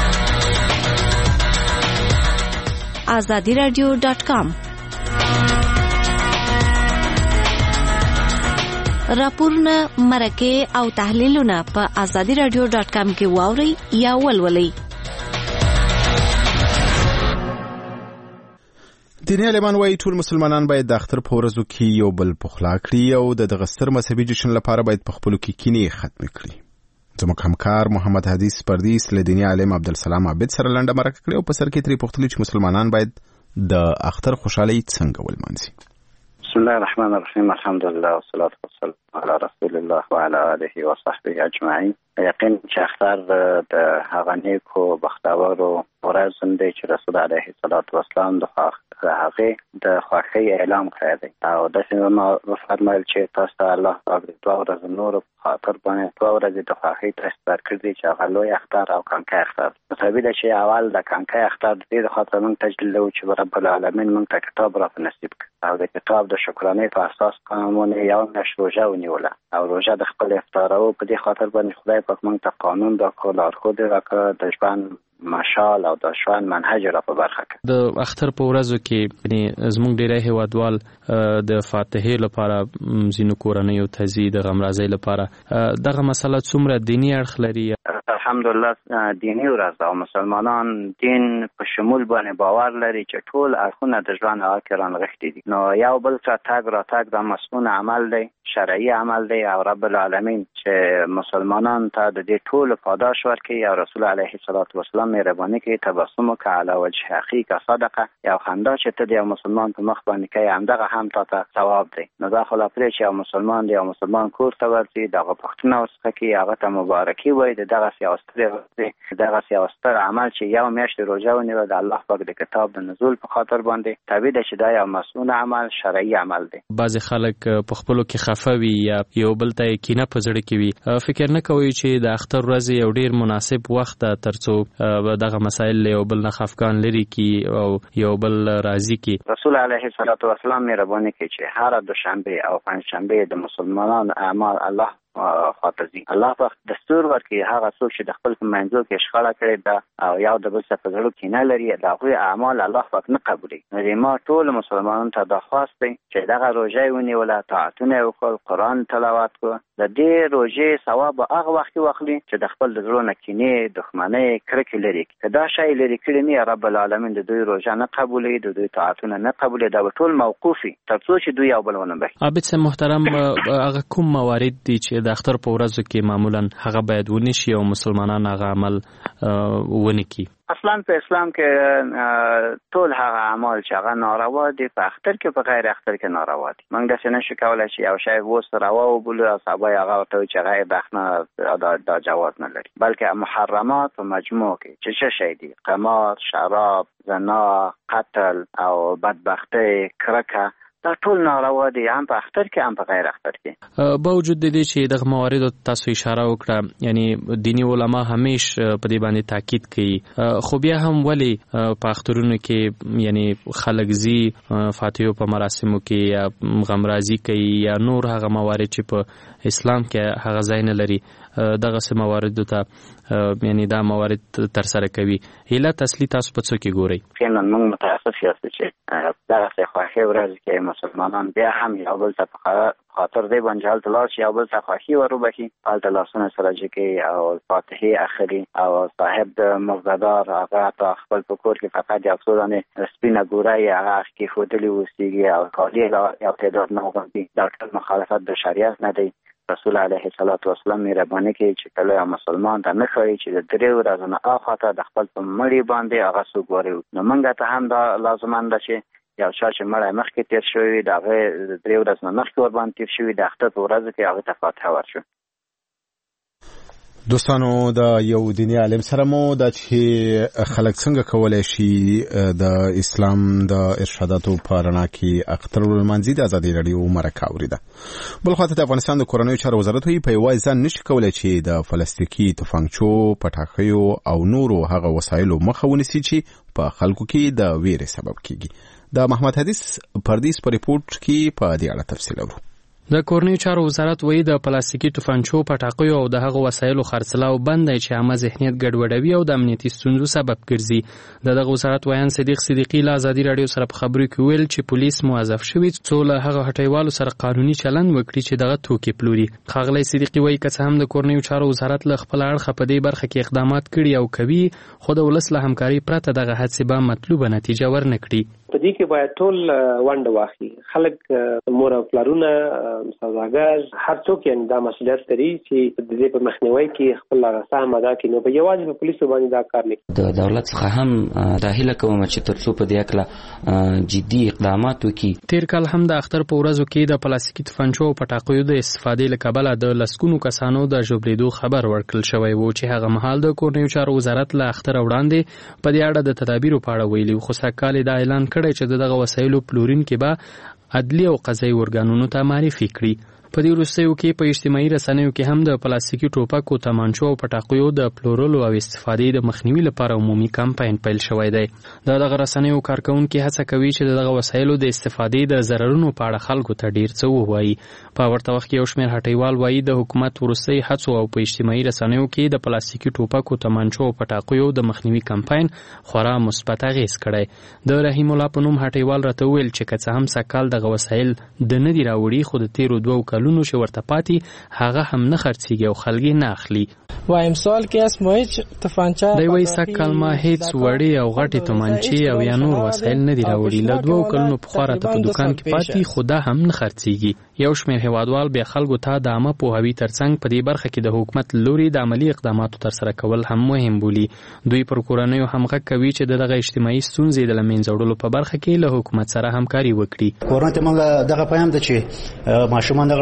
آزادي رادیو ډاټ کام راپورونه، مرکې او تحلیلونه په آزادي رادیو ډاټ کام کې واورئ یا ولولئ. دیني عالمان وايي ټول مسلمانان باید د اختر په ورځو کې یو بل پخلا کړي او د دغه ستر مذهبي جشن لپاره باید په خپلو کې کینې ختمې کړي. زموږ همکار محمد حدیث پردیس له دیني عالم عبدالسلام عابد سره لنډه مرکه کړې او په سر کې ترې پوښتلي چې مسلمانان باید د اختر خوشحالۍ څنګه ولمانځي. بسم الله الرحمن الرحیم، الحمدلله والصلاة والسلام علی رسول الله وعلى آله وصحبه اجمعین. یقین چې اختر د هغه نیکو بختورو ورځ دی چې رسول علیه الصلاة والسلام د هغه د خوښۍ اعلان کړی دی او داسې ما فرمایل چې تاسو ته الله پاک دوه ورځې نور په خاطر باندې دوه ورځې د خوښۍ تاسو درکړي دي چې هغه لوی اختر او کانکای اختر. مطابق ده چې اول د کانکای اختر د دې خاطر موږ تجلیل وو چې رب العالمین موږ ته کتاب را په نصیب کړ او د کتاب د شکرانې په اساس قانون یو میاشت روژه ونیوله او روژه د خپل افطار او په دې خاطر باندې خدای پاک موږ ته قانون راکړ، لارښود راکړ، د ژوند مشال او د ژوند منهج را په برخه کړ. د اختر په ورځو کې یعنی زموږ ډیری هیوادوال د فاتحې لپاره زینو کورنۍ او تزي د غمرازۍ لپاره دغه مسله څومره دینی اړخ لري؟ الحمدلله دینی ورځ او مسلمانان دین په شمول باندې باور لري چې ټول اړخونه د ژوند هغه کې رانغښتي دي. نو یو بل څه تګ را تګ د مسنون عمل دی، شرعي عمل دی او رب العالمین چې مسلمانان ته د دې ټول پاداش ورکړي او رسول علیه الصلاة والسلام مهرباني کوي تبسم وکړه علی وجه اخیک صدقه، یو خندا چې ته د یو مسلمان په مخ باندې کوي همدغه هم تا ته ثواب دی. نو دا خو لا پرې چې یو مسلمان دی یو مسلمان کور ته ورځي دغه پښتنه ورڅخه کوي هغه ته مبارکي وایي، د دغه یو سترې دغه یو ستر عمل چې یو میاشت روزه ونیول د الله پاک د کتاب د نزول په خاطر باندې طبیعي ده چې دا یو مسئول عمل شرعي عمل دی. بعضې خلک په خپلو کې خفه وي یا یو بل ته یې کینه په زړه کې وي، فکر نه کوي چې د اختر ورځې یو ډیر مناسب وخت ده تر څو دغه مسایل له یو بل نه خفګان لري کی او یو بل راضي کی. رسول علیه الصلاة والسلام مهرباني کوي چې هر دوشنبه او پنجشنبه د مسلمانانو اعمال الله خاطرزي الله په دستور ورکړي هغه څوک چې د خپل منځو کې شخړه کړې ده او یو د بل څه په زړه کې نه لري دا غوي اعمال الله پاک نه قبولي. نو ما ټول مسلمانانو ته درخواست دی چې دغه روزه ونیوله، طاعتونه وکړ، قرآن تلاوت کړ، د دې روزه ثواب هغه وخت واخلي چې د خپل زړه نه کینې، دښمنۍ، کرکې لري. که دا شی لري کړي نه رب العالمین د دوی روزه نه قبولي، د دوی طاعتونه نه قبولي، دا ټول موقوفي تر څو چې دوی یو بل ونه بخي. عابد صاحب محترم، هغه کوم موارد دي چې د اختر په ورځو کې معمولا هغه باید ونشي او مسلمانان هغه عمل ونه کړي؟ اصلا په اسلام کې ټول هغه اعمال چې هغه ناروا دي په اختر کې په غیر اختر کې ناروا دي. موږ داسې نشو کولی چې یو شی وس روا وبولو او صحابه هغه ورته چې غیر بخنه دا جواز نه لري، بلکې محرمات په مجموع کې چې څه شی دي، قمار، شراب، زنا، قتل او بدبختی، کرکه، دا ټول ناروا دي، هم په اختر کې هم په غیر اختر کې. با وجود د دې چې دغه موارد تاسو اشاره وکړه، یعنی دینی علما همیش په دې باندې تاکید کوي، خو بیا هم ولی په اخترونو کې یعنی خلک زی فاتحه په مراسمو کې یا غمرازي کوي یا نور هغه موارد چې په اسلام کې هغه ځای نه لري، دغه سه موارد ته یعنی دا موارد تر سره کوي. علت اصلي تاسو په څه کې ګورئ؟ فعلا موږ متاسف یاست چې دغه څه خوښي ورځ کې مسلمانان بیا هم یو بل ته په خاطر دی باندې حالت لار شي، یو بل ته خوښي وروبخي، حالت لاسونه سره جګي او فاتحه اخري او صاحب د مقدار هغه ته خپل په کور کې فقط یو څونه سپینه ګورای هغه کې خودلی وسیږي او کالي یو تعداد نه وګوري. دا ټول مخالفت د شریعت نه دی. رسول علیه الصلاة والسلام مهرباني کوي چې کله مسلمان ته نه ښایي چې د درې ورځو نه اخواته د خپل په مړي باندې هغه څوک واري. نو موږ ته هم دا لازمان ده چې یو چا چې مړی مخکې تېر شوی د هغې د درې ورځو نه مخکې ورباندې تېر شوي د اختر په ورځو کې هغې ته فاتحه ورشو. دوستانو، د یو دینی عالم سره مو دا چې خلک څنګه کولای شي د اسلام د ارشاداتو په رڼا کې اختر ولمانځي د ازادي رادیو مرکه اوریده. بل خو ته د افغانستان د کورنیو چارو وزارت وی په یوازې ځان نشي کولای چې د فلسطیني تفنګچو، پټاخیو او نورو هغه وسایلو مخه ونیسي چې په خلکو کې د ویرې سبب کیږي. د محمد حدیث پردیس په ریپورت کې په دې اړه تفصیل اورو. د کورنیو چارو وزارت وایي د پلاستیکي توفانچو، پټاقیو او د هغو وسایلو خرڅلاو بند دی چې عامه ذهنیت ګډوډوي او د امنیتي ستونزو سبب ګرځي. د دغه وزارت ویان صدیق صدیقي له ازادي رادیو سره په خبرو کې ویل چې پولیس موظف شوي څو له هغه هټیوالو سره قانوني چلند وکړي چې دغه توکي پلوري. ښاغلی صدیقي وایي که څه هم د کورنیو چارو وزارت له خپل اړخه په دې برخه کې اقدامات کړي او کوي، خو د ولس له همکاري پرته دغه هڅې به مطلوبه نتیجه ورنه کړي. په دې کې باید ټول ونډه واخلي، خلک، مور او پلارونه، سوداګر، هر څوک یې دا مسؤلیت لري چې د دې په مخنیوي کې خپل سهم ادا کړي. نو په یوازې په پولیسو باندې دا کار نه د دولت څخه هم دا هیله کوم چې تر څو په دې اړه جدي اقدامات وکړي. تیر کال هم د اختر په ورځو کې د پلاستیکي توفانچو او پټاقیو د استفادې له کبله د لسګونو کسانو د ژوبلېدو خبر ورکړل شوی و چې هغه مهال د کورنیو چارو وزارت له اختر وړاندې په دې اړه د تدابیرو په اړه ویلي، خو سږکال دا اعلان کړی چې دغه وسایلو پلورونکي به عدلي او قضایي ارګانونو ته معرفي کړي. په دې وروستیو کې په اجتماعي رسنیو کې هم د پلاستیکي ټوپکو، تمانچو او پټاقیو د پلورلو او استفادې د مخنیوي لپاره عمومي کمپاین پیل شوی دی. د دغه رسنیو کارکونکي هڅه کوي چې دغه وسایلو د استفادې د ضررونو په اړه خلکو ته ډیر څه ووایي. په ورته وخت کې یو شمېر هټیوال وایي د حکومت وروستۍ هڅو او په اجتماعي رسنیو کې د پلاستیکي ټوپکو، تمانچو او پټاقیو د مخنیوي کمپاین خورا مثبت اغېز کړی. د رحیم الله په نوم هټیوال راته وویل چې که څه هم سږکال دغه وسایل د نه دي راوړي، خو د تیرو دوو کلونو چې ورته پاتې هغه هم نه خرڅېږي او خلک یې نه اخلي. وایم سوال کې اسمه هیڅ تفانچه دی وایي سږکال ما هیڅ وړې او غټې تومانچې او یا نور وسایل نه دي راوړي. له دوو کلونو پخوا راته په دوکان کې پاتې، خو دا هم نه خرڅېږي. یو شمېر هیوادوال بیا خلکو ته د عامه پوهاوي ترڅنګ په دې برخه کې د حکومت له لوري د عملي اقداماتو ترسره کول هم مهم بولي. دوی پر کورنیو هم غږ کوي چې د دغه اجتماعي ستونزې د له منځه وړلو په برخه کې له حکومت سره همکاري وکړي. کورنۍ ته موږ دغه پیغام ده چې ماشومان دغه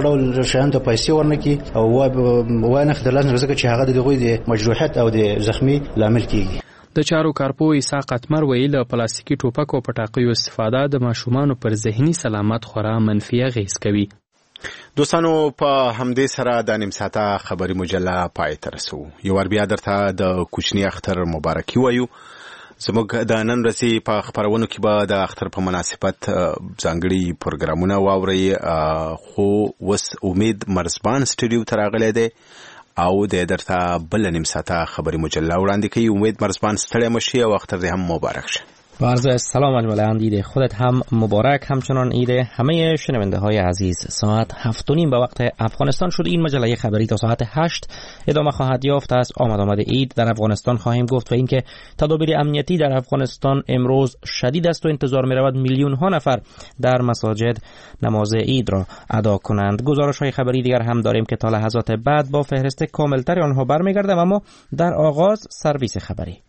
ډول شیان ته پیسې ورنکي او وای نه خدای لازم رزق چې هغه د دوی د مجروحیت او د زخمی لامل کیږي. د چارو کارپو عیسی قطمر ویل پلاستیکي ټوپک او پټاقیو استفاده د ماشومان پر ذهني سلامت خورا منفي اغېز کوي. دوستانو په همدې سره د نیم ساعته خبري مجله پای ته رسو. یو ور بیا درته د کوچنی اختر مبارکي وایو. زموږ د نن ورځې په خبرونو کې به د اختر په مناسبت ځانګړي پروګرامونه واوري، خو وس امید مرزبان سټوډیو ته راغلی دی او د درته بل نیم ساعته خبري مجله وړاندې کوي. امید مرزبان ستړی مشي او اختر دې هم مبارک شه. با عرض سلام مجموعه عید خودت هم مبارک، همچنان عید همه شنونده های عزیز. ساعت هفت و نیم به وقت افغانستان شد. این مجله خبری تا ساعت هشت ادامه خواهد یافت. از آمد آمد عید در افغانستان خواهیم گفت و اینکه تدابیر امنیتی در افغانستان امروز شدید است و انتظار می رود میلیون ها نفر در مساجد نماز عید را ادا کنند. گزارش های خبری دیگر هم داریم که تا لحظات بعد با فهرست کاملتر آنها برمیگردم، اما در آغاز سرویس خبری.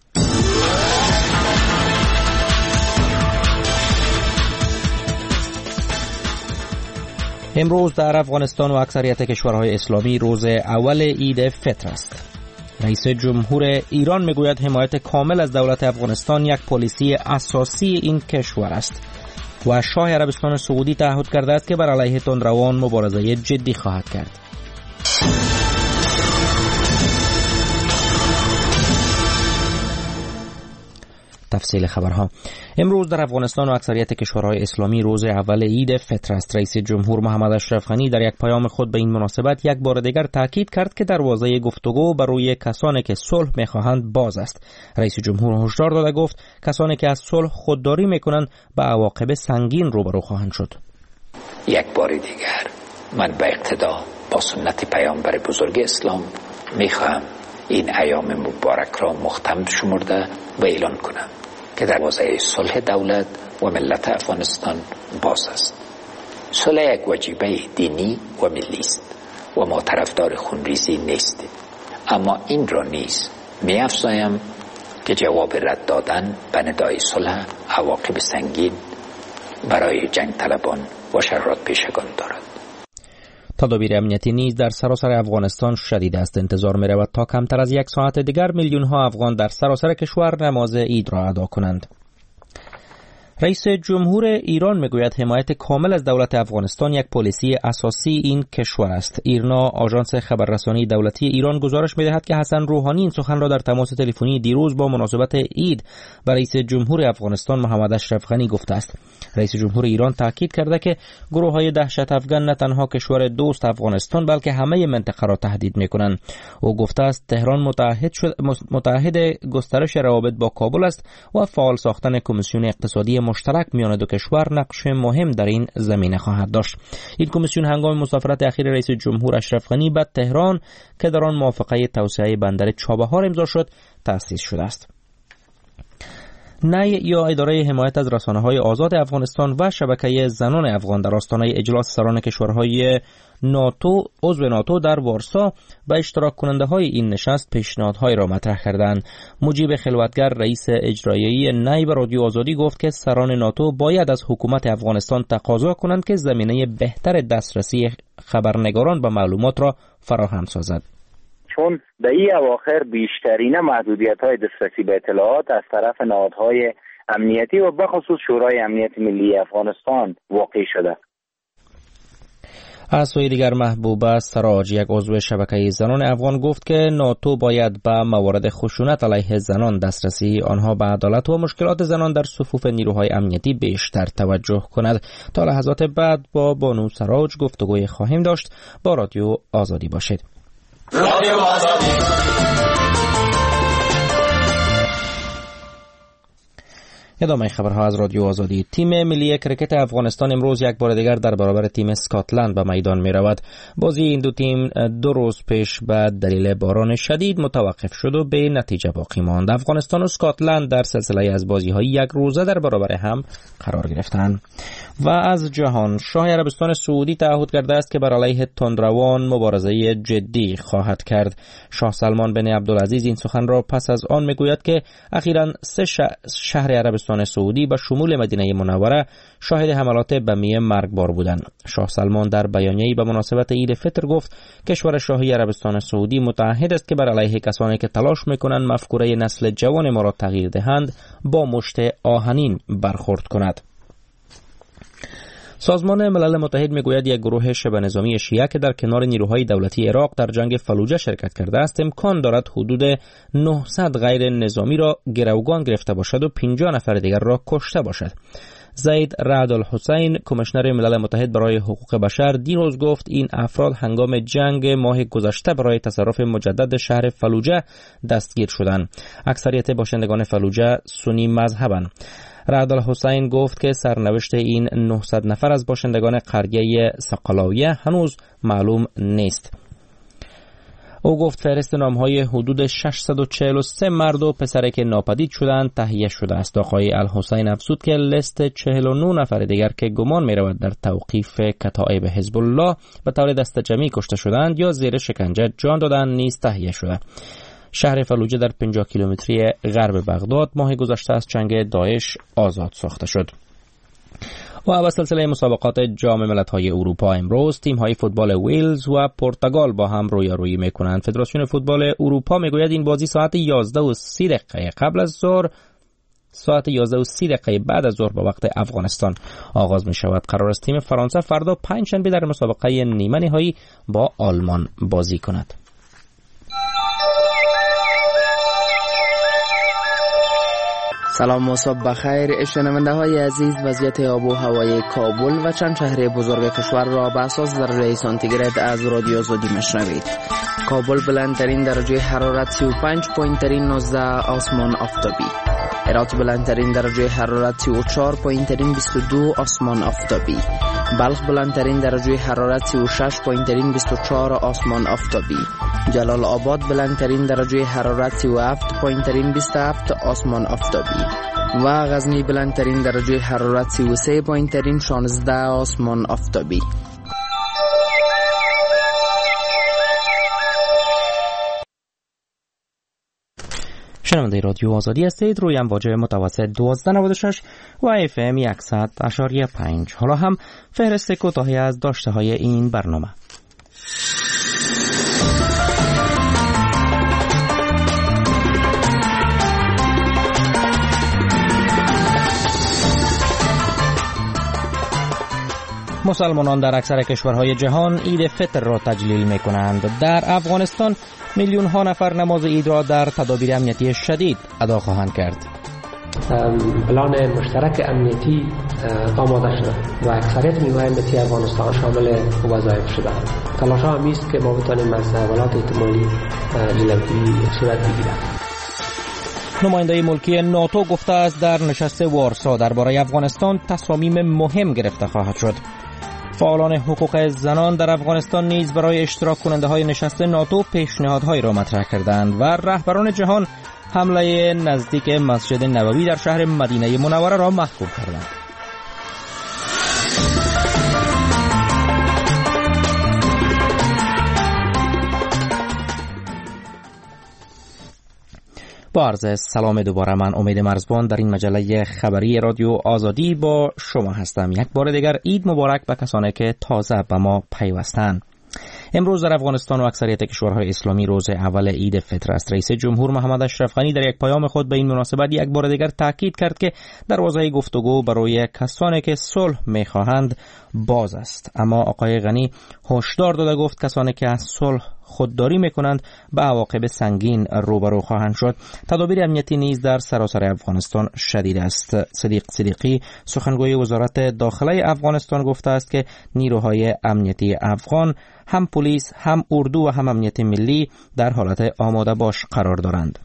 امروز در افغانستان و اکثریت کشورهای اسلامی روز اول عید فطر است. رئیس جمهور ایران میگوید حمایت کامل از دولت افغانستان یک پالیسی اساسی این کشور است و شاه عربستان سعودی تعهد کرده است که بر علیه تندروان مبارزه جدی خواهد کرد. تفصیل خبرها. امروز در افغانستان و اکثریت کشورهای اسلامی روز اول عید فطر است. رئیس جمهور محمد اشرف غنی در یک پیام خود به این مناسبت یک بار دیگر تاکید کرد که دروازه گفتگو بر روی کسانی که صلح می‌خواهند باز است. رئیس جمهور هشدار داده گفت کسانی که از صلح خودداری می‌کنند به عواقب سنگین روبرو خواهند شد. یک بار دیگر من به اقتدا با سنت پیامبر بزرگ اسلام می‌خواهم این ایام مبارک را مختم شمرده و اعلان کنم که دروازه صلح دولت و ملت افغانستان باز است. صلح یک واجبه دینی و ملی است و ما طرفدار خونریزی نیستیم، اما این را نیز می افزایم که جواب رد دادن به ندای صلح عواقب سنگین برای جنگ طلبان و شرارت پیشگان دارد. تدابیر امنیتی نیز در سراسر افغانستان شدید است. انتظار می رود تا کمتر از یک ساعت دیگر میلیون ها افغان در سراسر کشور نماز عید را ادا کنند. رئیس جمهور ایران میگوید حمایت کامل از دولت افغانستان یک پالیسی اساسی این کشور است. ایرنا آژانس خبررسانی دولتی ایران گزارش میدهد که حسن روحانی این سخن را در تماس تلفنی دیروز با مناسبت عید به رئیس جمهور افغانستان محمد اشرف غنی گفته است. رئیس جمهور ایران تاکید کرده که گروه‌های دهشت افغان نه تنها کشور دوست افغانستان بلکه همه منطقه را تهدید میکنند. او گفته است تهران متحد شد متحد گسترش روابط با کابل است و فعال ساختن کمیسیون اقتصادی مشترک میان دو کشور نقش مهم در این زمینه خواهد داشت. این کمیسیون هنگام مسافرت اخیر رئیس جمهور اشرف غنی به تهران که در آن موافقه توسعه بندر چابهار امضا شد تأسیس شده است. نی یا اداره حمایت از رسانه‌های آزاد افغانستان و شبکه زنان افغان در آستانه اجلاس سران کشورهای ناتو عضو ناتو در وارسا به اشتراک کننده های این نشست پیشنهادهای را مطرح کردند. مجیب خلوتگر رئیس اجرایی نی به رادیو آزادی گفت که سران ناتو باید از حکومت افغانستان تقاضا کنند که زمینه بهتر دسترسی خبرنگاران به معلومات را فراهم سازد. چون در این اواخر بیشترین محدودیت‌های دسترسی به اطلاعات از طرف نهادهای امنیتی و بخصوص شورای امنیت ملی افغانستان واقع شده. از سوی دیگر محبوبه سراج یک عضو شبکه زنان افغان گفت که ناتو باید به موارد خشونت علیه زنان، دسترسی آنها به عدالت و مشکلات زنان در صفوف نیروهای امنیتی بیشتر توجه کند. تا لحظات بعد با بانو سراج گفتگوی خواهیم داشت. با رادیو آزادی باشید. رادیو آزادی. ادامه خبرها از رادیو آزادی. تیم ملی کرکت افغانستان امروز یک بار دیگر در برابر تیم اسکاتلند به میدان می رود. بازی این دو تیم دو روز پیش به دلیل باران شدید متوقف شد و به نتیجه باقی ماند. افغانستان و اسکاتلند در سلسله از بازی های یک روزه در برابر هم قرار گرفتند. و از جهان، شاه عربستان سعودی تعهد کرده است که بر علیه تندروان مبارزه جدی خواهد کرد. شاه سلمان بن عبدالعزیز این سخن را پس از آن میگوید که اخیراً سه شهر عربستان عربستان سعودی به شمول مدینه منوره شاهد حملات بمی مرگبار بودند. شاه سلمان در بیانیه‌ای به مناسبت عید فطر گفت کشور شاهی عربستان سعودی متعهد است که بر علیه کسانی که تلاش می‌کنند مفکوره نسل جوان ما را تغییر دهند با مشت آهنین برخورد کند. سازمان ملل متحد میگوید یک گروه شبه نظامی شیعه که در کنار نیروهای دولتی عراق در جنگ فلوجه شرکت کرده است امکان دارد حدود نهصد غیر نظامی را گروگان گرفته باشد و پنجاه نفر دیگر را کشته باشد. زید رعد الحسین کمیشنر ملل متحد برای حقوق بشر دیروز گفت این افراد هنگام جنگ ماه گذشته برای تصرف مجدد شهر فلوجه دستگیر شدند. اکثریت باشندگان فلوجه سنی مذهبند. رعد الحسین گفت که سرنوشت این نهصد نفر از باشندگان قریه سقلاویه هنوز معلوم نیست. او گفت فهرست نام‌های حدود ششصد و چهل و سه مرد و پسری که ناپدید شدند تهیه شده است. آقای الحسین افزود که لیست چهل و نه نفر دیگر که گمان می‌رود در توقیف کتایب حزب الله به طور دست جمعی کشته شدند یا زیر شکنجه جان دادند نیز تهیه شده. شهر فلوجه در پنجاه کیلومتری غرب بغداد ماه گذشته از چنگ داعش آزاد ساخته شد. و به سلسله مسابقات جام ملت‌های اروپا امروز تیم‌های فوتبال ویلز و پرتغال با هم رویارویی می‌کنند. فدراسیون فوتبال اروپا می‌گوید این بازی ساعت یازده و سی دقیقه قبل از ظهر ساعت یازده و سی دقیقه بعد از ظهر به وقت افغانستان آغاز می‌شود. قرار است تیم فرانسه فردا پنجشنبه در مسابقه نیمه نهایی با آلمان بازی کند. سلام و صبح بخیر شنونده های عزیز. وضعیت آب و هوای کابل و چند شهر بزرگ کشور را به اساس درجه سانتیگراد از رادیو آزادی مشنوید. کابل بلندترین درجه حرارت سی و پنج پوینت نوزده آسمان آفتابی. هرات بلندترین درجه حرارت سی و چهار پوینت بیست و دو آسمان آفتابی. بلخ بلندترین درجه حرارت سی و شش پوینت بیست و چهار آسمان آفتابی. جلال آباد بلندترین درجه حرارت سی و هفت پوینت بیست و هفت آسمان آفتابی و غزنی بلندترین درجه حرارت سی و سه پوینت شانزده آسمان آفتابی. شنونده رادیو آزادی هستید. روی امواج متوسط دوازده نود و شش و اف ام صد اشاریه پنج. حالا هم فهرست کوتاهی از داشته های این برنامه. مسلمانان در اکثر کشورهای جهان عید فطر را تجلیل می کنند. در افغانستان میلیون ها نفر نماز عید را در تدابیر امنیتی شدید ادا خواهند کرد. پلان مشترک امنیتی آماده شده و اکثریت نیروهای امنیتی افغانستان شامل وظایف شده. تلاش ها همی است که ما بتوانیم از حملات احتمالی جلوگیری صورت بگیرد. نماینده ملکی ناتو گفته است در نشست وارسا درباره افغانستان تصامیم مهم گرفته خواهد شد. فعالان حقوق زنان در افغانستان نیز برای اشتراک کننده های نشست ناتو پیشنهادهایی را مطرح کردند و رهبران جهان حمله نزدیک مسجد نبوی در شهر مدینه منوره را محکوم کردند. با عرض سلام دوباره من امید مرزبان در این مجله خبری رادیو آزادی با شما هستم. یک بار دیگر عید مبارک به کسانی که تازه به ما پیوستند. امروز در افغانستان و اکثریت کشورهای اسلامی روز اول عید فطر است. رئیس جمهور محمد اشرف غنی در یک پیام خود به این مناسبت یک بار دیگر تاکید کرد که دروازه گفتگو برای کسانی که صلح می‌خواهند باز است. اما آقای غنی هشدار داده گفت کسانی که از صلح خودداری میکنند به عواقب سنگین روبرو خواهند شد. تدابیر امنیتی نیز در سراسر افغانستان شدید است. صدیق صدیقی سخنگوی وزارت داخله افغانستان گفته است که نیروهای امنیتی افغان هم پلیس، هم اردو و هم امنیت ملی در حالت آماده باش قرار دارند.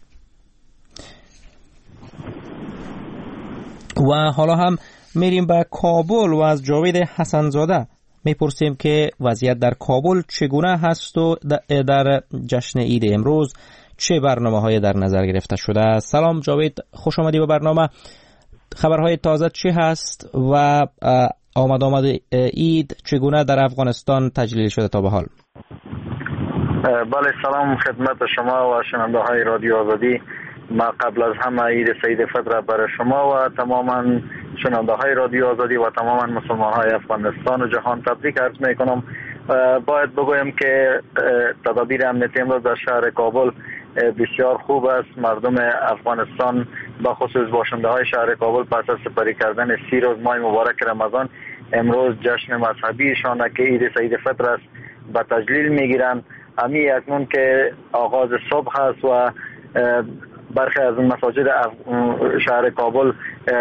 و حالا هم میریم به کابل و از جاوید حسنزاده میپرسیم که وضعیت در کابل چگونه هست و در جشن عید امروز چه برنامه‌های در نظر گرفته شده. سلام جاوید، خوش آمدی به برنامه. خبرهای تازه چی هست و آمد آمد عید چگونه در افغانستان تجلیل شده تا به حال؟ بله، سلام خدمت شما و شنونده های رادیو آزادی. ما قبل از همه عید سعید فطر برای شما و تماما شنونده های رادیو آزادی و تماما مسلمان های افغانستان و جهان تبریک عرض می کنم. باید بگویم که تدابیر امنیتی امروز در شهر کابل بسیار خوب است. مردم افغانستان با خصوص باشنده های شهر کابل پس از سپری کردن سی روز ماه مبارک رمضان امروز جشن مذهبیشان که عید سعید فطر است به تجلیل میگیرند. امی اکنون که آغاز صبح است و برخی از مساجد شهر کابل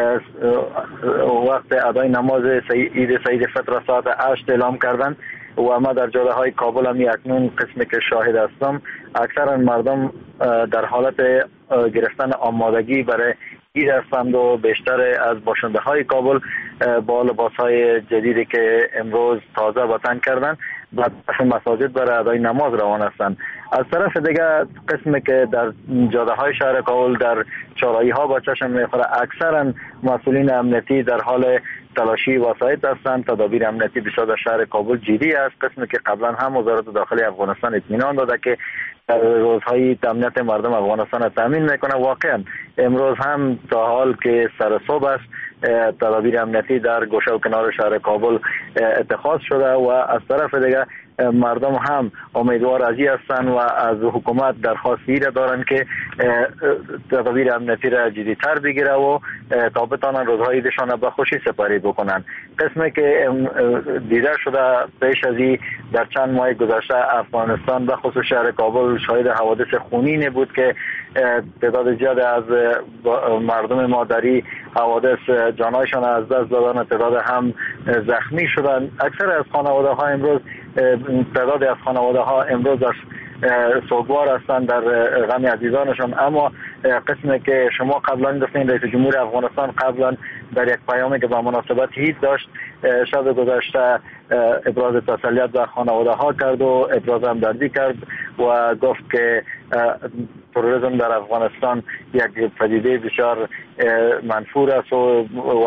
وقت ادای نماز عید سعید فطر ساعت هشت اعلام کردند و ما در جاده های کابل همی اکنون قسمی که شاهد هستم اکثر مردم در حالت گرفتن آمادگی برای عید هستند و بیشتر از باشنده های کابل با لباس های جدیدی که امروز تازه وطن کردند و در مساجد برای ادای نماز روان هستند. از طرف دیگر قسمی که در جاده های شهر کابل در چهارراهی ها با چشم میخوره اکثرا مسئولین امنیتی در حال تلاشی وسایط هستند. تدابیر امنیتی بسیار در شهر کابل جدی است، قسمی که قبلا هم وزارت داخلی افغانستان اطمینان داده که در روزهای امنیت مردم افغانستان را تامین میکنه. واقعا امروز هم تا حال که سر صبح است تدابیر امنیتی در گوشه و کنار شهر کابل اتخاذ شده و از طرف دیگر مردم هم امیدوار ازی هستند و از حکومت درخواستی را دارند که تدابیر امنیتی را جدی‌تر بگیره و تا بتانند روزهای عیدشان را به خوشی سپری بکنند. قسمی که دیده شده پیش از این در چند ماه گذشته افغانستان به خصوص شهر کابل شاهد حوادث خونین بود که تعداد زیاد از مردم مادری حوادث جانایشان از دست دادن، تعداد هم زخمی شدن. اکثر از خانواده ها امروز تعداد از خانواده ها امروز در سوگوار هستند در غم عزیزانشان. اما قسمی که شما قبلا گفتین رئیس جمهور افغانستان قبلا در یک پیامی که با مناسبت عید داشت شب گذشته ابراز تسلیت به خانواده ها کرد و ابراز همدردی کرد و گفت که تروریسم در افغانستان یک پدیده بسیار منفور است و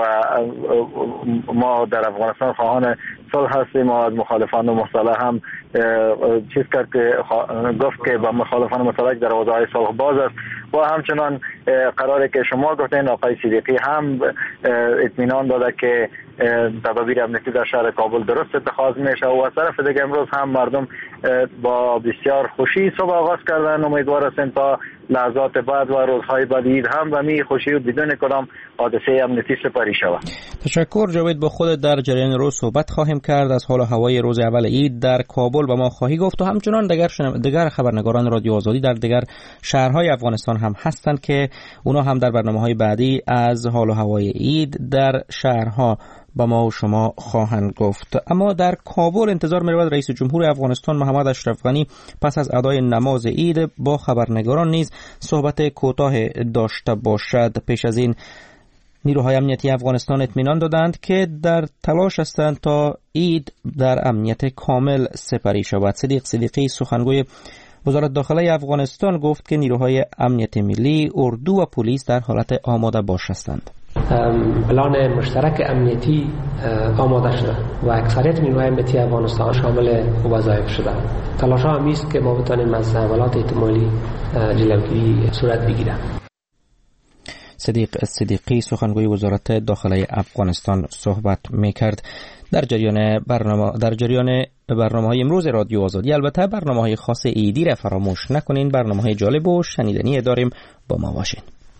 ما در افغانستان خواهان صلح هستیم. ما از مخالفان مسلح هم چیز کرد که گفت که با مخالفان مسلح در حوزه صلح باز است و همچنان قراره که شما گفتین آقای صدیقی هم اطمینان داده که تدابیر امنیتی در شهر کابل درست اتخاذ میشه و از طرف دیگه امروز هم مردم با بسیار خوشی صبح آغاز کردن. امیدوار هستیم تا لحظات بعد و روزهای بعد عید هم به می خوشی و بدون کدام حادثه امنیتی سپری شود. تشکر جاوید. با خود در جریان روز صحبت خواهیم کرد. از حال و هوای روز اول عید در کابل با ما خواهی گفت و همچنان دیگر دیگر خبرنگاران رادیو آزادی در دیگر شهرهای افغانستان هم هستند که اونا هم در برنامه‌های بعدی از حال و هوای عید در شهرها با ما و شما خواهند گفت. اما در کابل انتظار می‌رود رئیس جمهور افغانستان محمد اشرف غنی پس از ادای نماز عید با خبرنگاران نیز صحبت کوتاه داشته باشد. پیش از این نیروهای امنیتی افغانستان اطمینان دادند که در تلاش هستند تا عید در امنیت کامل سپری شود. صدیق صدیقی سخنگوی وزارت داخلی افغانستان گفت که نیروهای امنیت ملی، اردو و پلیس در حالت آماده باش هستند. پلان مشترک امنیتی آماده شده و اکثریت نیروهای امنیتی افغانستان شامل وظایف شده. تلاش ها همی است که ما بتانیم از حملات احتمالی جلوگیری صورت بگیره. صدیق صدیقی سخنگوی وزارت داخلی افغانستان صحبت میکرد. در جریان برنامه در جریان برنامه‌های امروز رادیو آزادی البته برنامه‌های خاص عیدی را فراموش نکنین. برنامه‌های جالب و شنیدنی داریم، با ما باشین.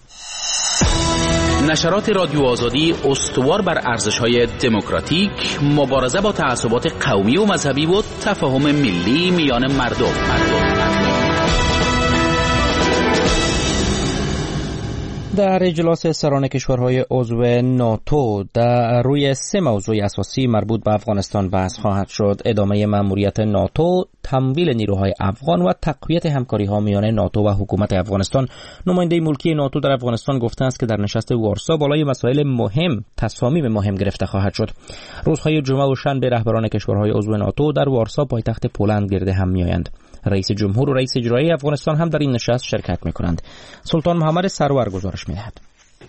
نشرات رادیو آزادی استوار بر ارزش‌های دموکراتیک، مبارزه با تعصبات قومی و مذهبی و تفاهم ملی میان مردم. مردم. در اجلاس سران کشورهای عضو ناتو در روی سه موضوع اساسی مربوط به افغانستان بحث خواهد شد: ادامه مأموریت ناتو، تمویل نیروهای افغان و تقویت همکاری‌ها میان ناتو و حکومت افغانستان. نماینده ملکی ناتو در افغانستان گفته است که در نشست وارسا بالای مسائل مهم تصامیم مهم گرفته خواهد شد. روزهای جمعه و شنبه رهبران کشورهای عضو ناتو در وارسا پایتخت پولند گرد هم میآیند. رئیس جمهور و رئیس اجرایی افغانستان هم در این نشست شرکت می‌کنند. سلطان محمد سرور گزارش می‌دهد.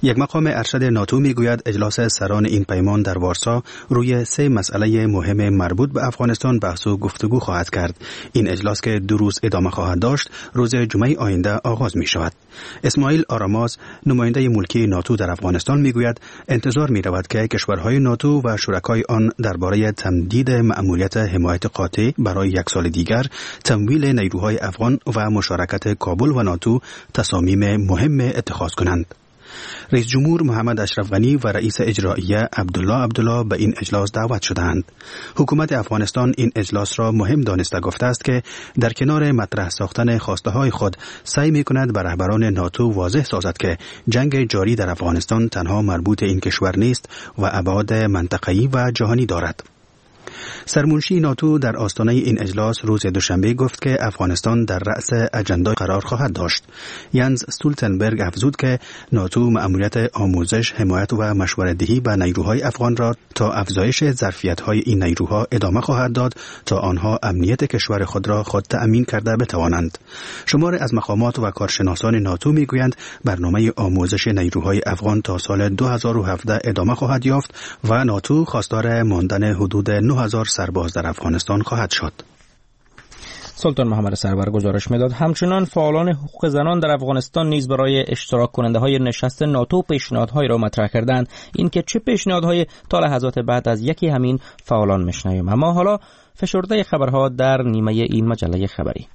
یک مقام ارشد ناتو میگوید اجلاس سران این پیمان در وارسا روی سه مسئله مهم مربوط به افغانستان بحث و گفتگو خواهد کرد. این اجلاس که دو روز ادامه خواهد داشت روز جمعه آینده آغاز می شود. اسماعیل آراماز نماینده ملکی ناتو در افغانستان میگوید انتظار می رود که کشورهای ناتو و شرکای آن درباره تمدید مأموریت حمایت قاطع برای یک سال دیگر، تمویل نیروهای افغان و مشارکت کابل و ناتو تصامیم مهم اتخاذ کنند. رئیس جمهور محمد اشرف غنی و رئیس اجرائیه عبدالله عبدالله به این اجلاس دعوت شدند. حکومت افغانستان این اجلاس را مهم دانسته گفته است که در کنار مطرح ساختن خواسته های خود سعی می کند به رهبران ناتو واضح سازد که جنگ جاری در افغانستان تنها مربوط این کشور نیست و ابعاد منطقه‌ای و جهانی دارد. سرمنشی ناتو در آستانه این اجلاس روز دوشنبه گفت که افغانستان در رأس اجندا قرار خواهد داشت. ینز استولتنبرگ افزود که ناتو مأموریت آموزش، حمایت و مشوره‌دهی به نیروهای افغان را تا افزایش ظرفیت‌های این نیروها ادامه خواهد داد تا آنها امنیت کشور خود را خود تأمین کرده بتوانند. شمار از مقامات و کارشناسان ناتو میگویند برنامه آموزش نیروهای افغان تا سال دو هزار و هفده ادامه خواهد یافت و ناتو خواستار ماندن حدود نه هزار سرباز در افغانستان خواهد شد. سلطان محمد سرور گزارش میداد همچنان فعالان حقوق زنان در افغانستان نیز برای اشتراک کننده های نشست ناتو پیشنهادهایی را مطرح کردند. این که چه پیشنهادهای تا لحظات بعد از یکی همین فعالان میشنویم. اما حالا فشرده خبرها در نیمه این مجله خبری.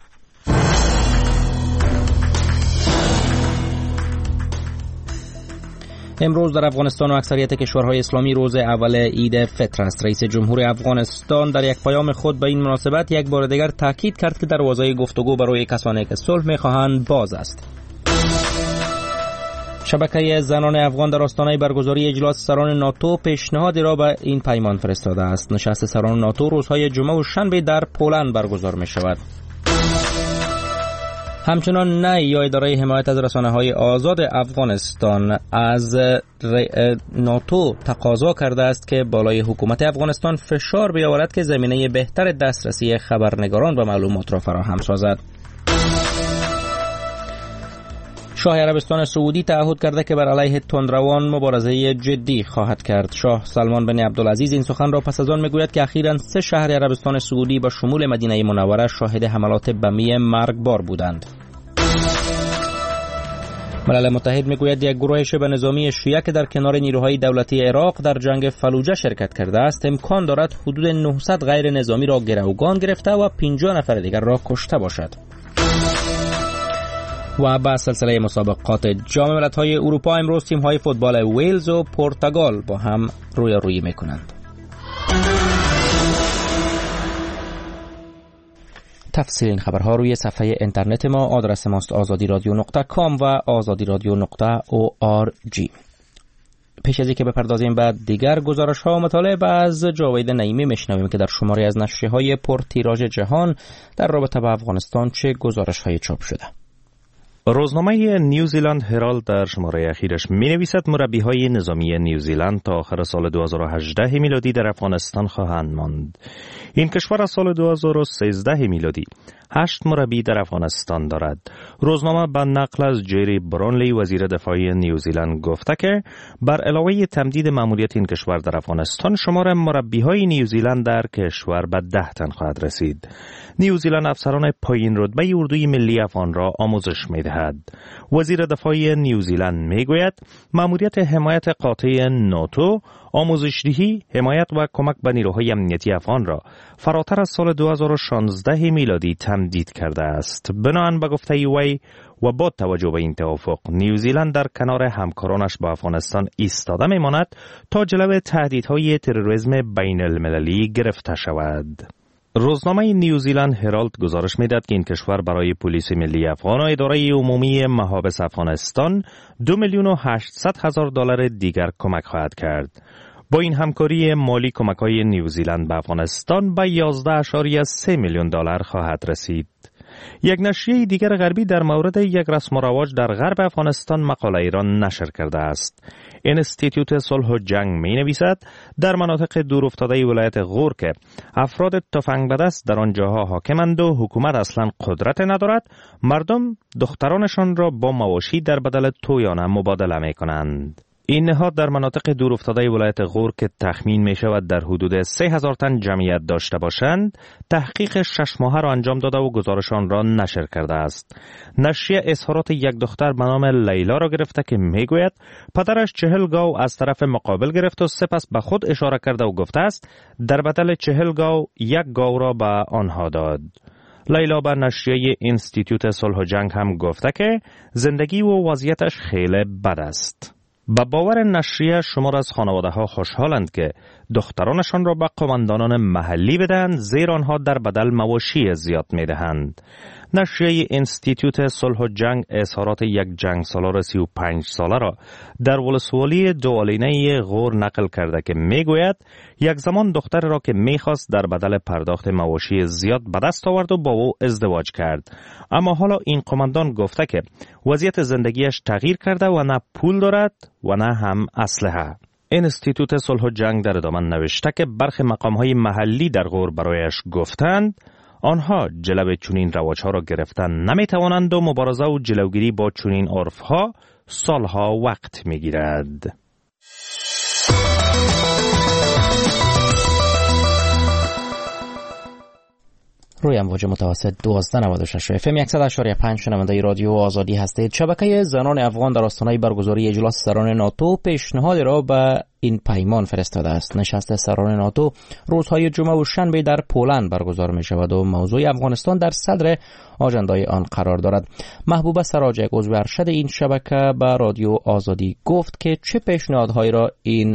امروز در افغانستان و اکثریت کشورهای اسلامی روز اول عید فطر است. رئیس جمهور افغانستان در یک پیام خود به این مناسبت یک بار دیگر تاکید کرد که دروازه گفتگو برای کسانی که صلح می‌خواهند باز است. شبکه زنان افغان در آستانه برگزاری اجلاس سران ناتو پیشنهادی را به این پیمان فرستاده است. نشست سران ناتو روزهای جمعه و شنبه در پولند برگزار می‌شود. همچنان نه یا اداره حمایت از رسانه‌های آزاد افغانستان از ناتو تقاضا کرده است که بالای حکومت افغانستان فشار بیاورد که زمینه بهتر دسترسی خبرنگاران به معلومات را فراهم سازد. شاه عربستان سعودی تعهد کرده که بر علیه تندروان مبارزه جدی خواهد کرد. شاه سلمان بن عبدالعزیز این سخن را پس از آن میگوید که اخیراً سه شهر عربستان سعودی با شمول مدینه منوره شاهد حملات بمی مرگبار بودند. ملل متحد میگوید یک گروه شبه نظامی شیعه که در کنار نیروهای دولتی عراق در جنگ فلوجه شرکت کرده است امکان دارد حدود نهصد غیر نظامی را گروگان گرفته و پنجاه نفر دیگر را کشته باشد. و با سلسله مسابقات جام ملت‌های اروپا امروز تیم‌های فوتبال ویلز و پرتغال با هم روی روی می‌کنند. تفصیل این خبرها روی صفحه اینترنت ما، آدرس ماست آزادی رادیو نقطه کام و آزادی رادیو نقطه او آر جی. پیش از اینکه بپردازیم بعد دیگر گزارش‌ها و مطالب از جاوید نعیمی میشنویم که در شماری از نشریه‌های پرتیراژ جهان در رابطه با افغانستان چه گزارش‌هایی چاپ شده. روزنامه نیوزیلند هرالد در شماره اخیرش می نویسد مربی‌های نظامی نیوزیلند تا آخر سال دو هزار و هجده میلادی در افغانستان خواهند ماند. این کشور از سال دو هزار و سیزده میلادی هشت مربی در افغانستان دارد. روزنامه به نقل از جری برونلی وزیر دفاع نیوزیلند گفته که بر علاوه تمدید مأموریت این کشور در افغانستان شمار مربی‌های نیوزیلند در کشور به ده تن خواهد رسید. نیوزیلند افسران پایین رتبه اردوی ملی افغان را آموزش می‌دهد. وزیر دفاع نیوزیلند میگوید مأموریت حمایت قاطع ناتو، آموزش‌دهی، حمایت و کمک به نیروهای امنیتی افغان را فراتر از سال دو هزار و شانزده میلادی تمدید کرده است. بنابراین به گفته وی و با توجه به این توافق نیوزیلند در کنار همکارانش با افغانستان ایستاده میماند تا جلوی تهدیدهای تروریسم بین المللی گرفته شود. روزنامه نیوزیلند هرالد گزارش میداد که این کشور برای پلیس ملی افغان و اداره عمومی محابس افغانستان دو میلیون و هشتصد هزار دلار دیگر کمک خواهد کرد. با این همکاری مالی کمک‌های نیوزیلند به افغانستان به یازده اشاریه سه میلیون دلار خواهد رسید. یک نشریه دیگر غربی در مورد یک رسم و رواج در غرب افغانستان مقاله ای را نشر کرده است. انستیتوت صلح و جنگ می نویسد در مناطق دورافتاده ولایت غور که افراد تفنگ به دست در آنجاها حاکمند و حکومت اصلا قدرت ندارد، مردم دخترانشان را با مواشی در بدل تویانه مبادله می کنند. این نهاد در مناطق دورافتاده ولایت غور که تخمین می شود در حدود سه هزار تن جمعیت داشته باشند، تحقیق شش ماهه را انجام داده و گزارشان را نشر کرده است. نشریه اظهارات یک دختر به نام لیلا را گرفته که می گوید پدرش چهل گاو از طرف مقابل گرفت و سپس به خود اشاره کرده و گفته است در بدل چهل گاو یک گاو را به آنها داد. لیلا به نشریه انستیتوت صلح و جنگ هم گفته که زندگی و وضعیتش خیلی بد است. با باور نشریه شمار از خانواده ها خوشحالند که دخترانشان را به قماندانان محلی بدهند، زیرا آنها در بدل مواشی زیاد می دهند. نشریه انستیتوت صلح و جنگ اظهارات یک جنگ سالار سی و پنج ساله را در ولسوالی دوالینه غور نقل کرده که می گوید یک زمان دختر را که می خواست در بدل پرداخت مواشی زیاد به دست آورد و با او ازدواج کرد، اما حالا این قماندان گفته که وضعیت زندگیش تغییر کرده و نه پول دارد و نه هم اسلحه. انستیتوت صلح و جنگ در ادامه نوشته که برخی مقام‌های محلی در غور برایش گفتند آنها جلب چنین رواج‌ها را گرفتن نمی‌توانند و مبارزه و جلوگیری با چنین عرف‌ها سالها وقت می‌گیرد. روی امواج متوسط دوازده نود و شش اف ام صد و شش و پنج شنونده رادیو آزادی هستید. شبکه زنان افغان در آستانه برگزاری اجلاس سران ناتو پیشنهاد را به این پیمان فرستاده است. نشست سران ناتو روزهای جمعه و شنبه در پولند برگزار می شود و موضوع افغانستان در صدر آژندای آن قرار دارد. محبوبه سراج، عضو ارشد این شبکه، به رادیو آزادی گفت که چه پیشنهادهایی را این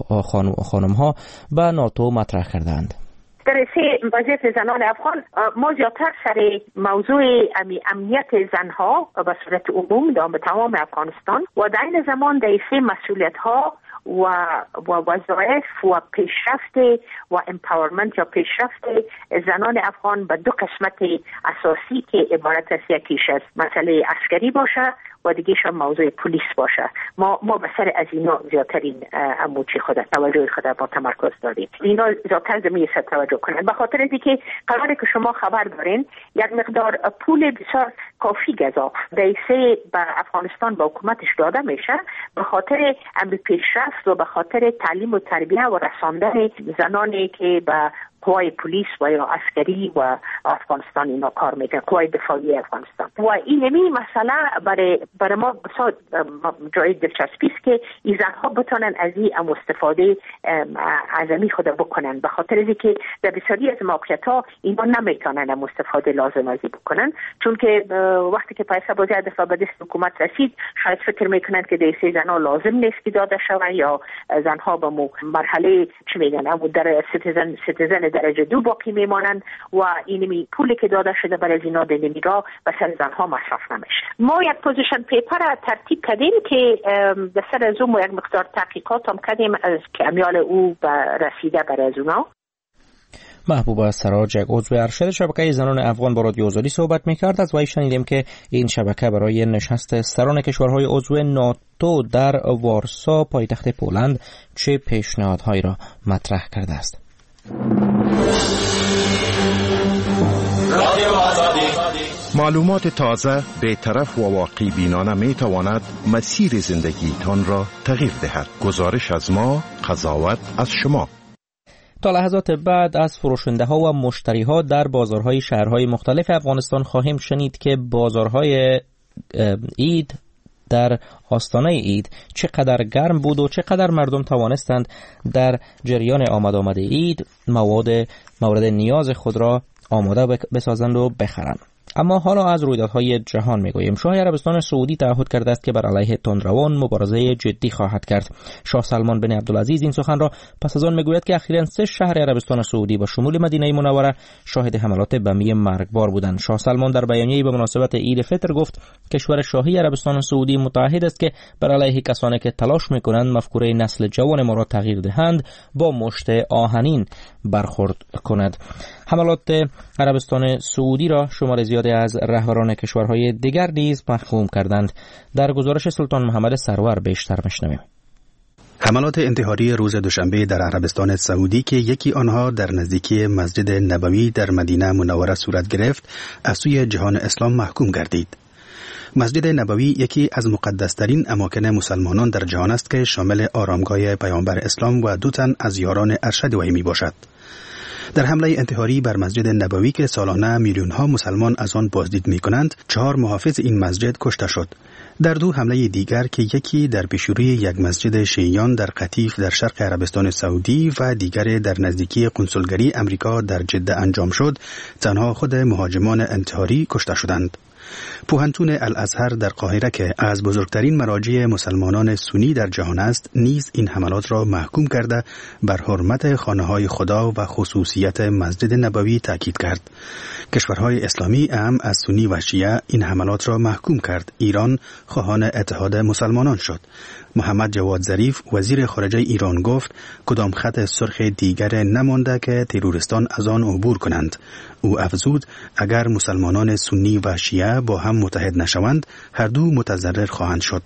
خانم ها به ناتو مطرح کردند. در سه وضعیت زنان افغان ما زیادتر سر موضوع امنیت زنها به صورت عموم در تمام افغانستان و در این زمان در سه مسئولیت ها و و وظایف و پیشرفت و امپاورمنت یا پیشرفت زنان افغان به دو قسمت اساسی که عبارت از یکیش از مسئله عسکری باشه و دیگه‌ش موضوع پلیس باشه. ما ما به سر از اینا زیادترین اموچی خود توجه خود با تمرکز داریم. اینا زیادتر زمین سر توجه کنند به خاطر اینکه قراره که شما خبر دارین یک مقدار پول بسیار کافی گزاف در سه به افغانستان با حکومتش داده میشه به خاطر امر پیشرفت و به خاطر تعلیم و تربیت و رساندن زنانی که به قوای پلیس و یا عسکری و افغانستان اینا کار میکنن، قوای دفاعی افغانستان. و این نمی مسئله برای برای ما بسیار جای دلچسبی است که این زنها بتونن از این استفاده عظیمی خود بکنن به خاطر اینکه در بسیاری از موقعیت‌ها اینا نمیتونن هم استفاده لازم ازی بکنن، چون که وقتی که پیسه بازی دفعه به دست حکومت رسید شاید فکر میکنن که دیسه زنها لازم نیست که داده شوند یا زنها به مو مرحله چی میگن امو در سیتیزن سیتیزن درجه دو باقی میمانند و اینمی پولی که داده شده برای اینا در نمیگاه به سر زنها مصرف نمیشه. ما یک پوزیشن پیپر ترتیب کردیم که در سر از اون یک مقدار تحقیقات هم کردیم از که امیال او رسیده برای از اونا. محبوبه سراج، عضو ارشد شبکه زنان افغان، با رادیو آزادی صحبت می‌کرد. از وی شنیدیم که این شبکه برای نشست سران کشورهای عضو ناتو در وارسا پایتخت پولند چه پیشنهادهایی را مطرح کرده است. معلومات تازه، بی‌طرف و واقع بینانه می تواند مسیر زندگیتان را تغییر دهد. گزارش از ما، قضاوت از شما. تا لحظات بعد از فروشنده ها و مشتری ها در بازارهای شهرهای مختلف افغانستان خواهیم شنید که بازارهای عید در آستانه عید چقدر گرم بود و چقدر مردم توانستند در جریان آمد آمد عید مواد مورد نیاز خود را آماده بسازند و بخرند. اما حالا از رویدادهای جهان میگوییم. شاه عربستان سعودی تعهد کرده است که بر علیه تندروان مبارزه جدی خواهد کرد. شاه سلمان بن عبدالعزیز این سخن را پس از آن میگوید که اخیراً سه شهر عربستان سعودی با شمول مدینه منوره شاهد حملات بمی مرگبار بودند. شاه سلمان در بیانیه‌ای به مناسبت عید فطر گفت کشور شاهی عربستان سعودی متعهد است که بر علیه کسانی که تلاش میکنند مفکوره نسل جوان ما را تغییر دهند با مشت آهنین برخورد کند. حملات عربستان سعودی را شمار زیادی از رهبران کشورهای دیگر نیز محکوم کردند. در گزارش سلطان محمد سرور بیشتر میشنویم. حملات انتحاری روز دوشنبه در عربستان سعودی که یکی آنها در نزدیکی مسجد نبوی در مدینه منوره صورت گرفت، از سوی جهان اسلام محکوم گردید. مسجد نبوی یکی از مقدس‌ترین اماکن مسلمانان در جهان است که شامل آرامگاه پیامبر اسلام و دو تن از یاران ارشد وی می باشد. در حمله انتحاری بر مسجد نبوی که سالانه میلیون‌ها مسلمان از آن بازدید می‌کنند، چهار محافظ این مسجد کشته شد. در دو حمله دیگر که یکی در پیشروی یک مسجد شیعیان در قطیف در شرق عربستان سعودی و دیگر در نزدیکی قنصلگری امریکا در جده انجام شد، تنها خود مهاجمان انتحاری کشته شدند. پوهنتون الازهر در قاهره که از بزرگترین مراجع مسلمانان سنی در جهان است، نیز این حملات را محکوم کرده بر حرمت خانه‌های خدا و خصوصیت مسجد نبوی تاکید کرد. کشورهای اسلامی اهم از سنی و شیعه این حملات را محکوم کرد. ایران خواهان اتحاد مسلمانان شد. محمد جواد ظریف وزیر خارجه ایران گفت کدام خط سرخ دیگر نمانده که تروریستان از آن عبور کنند. او افزود اگر مسلمانان سنی و شیعه با هم متحد نشوند، هر دو متضرر خواهند شد.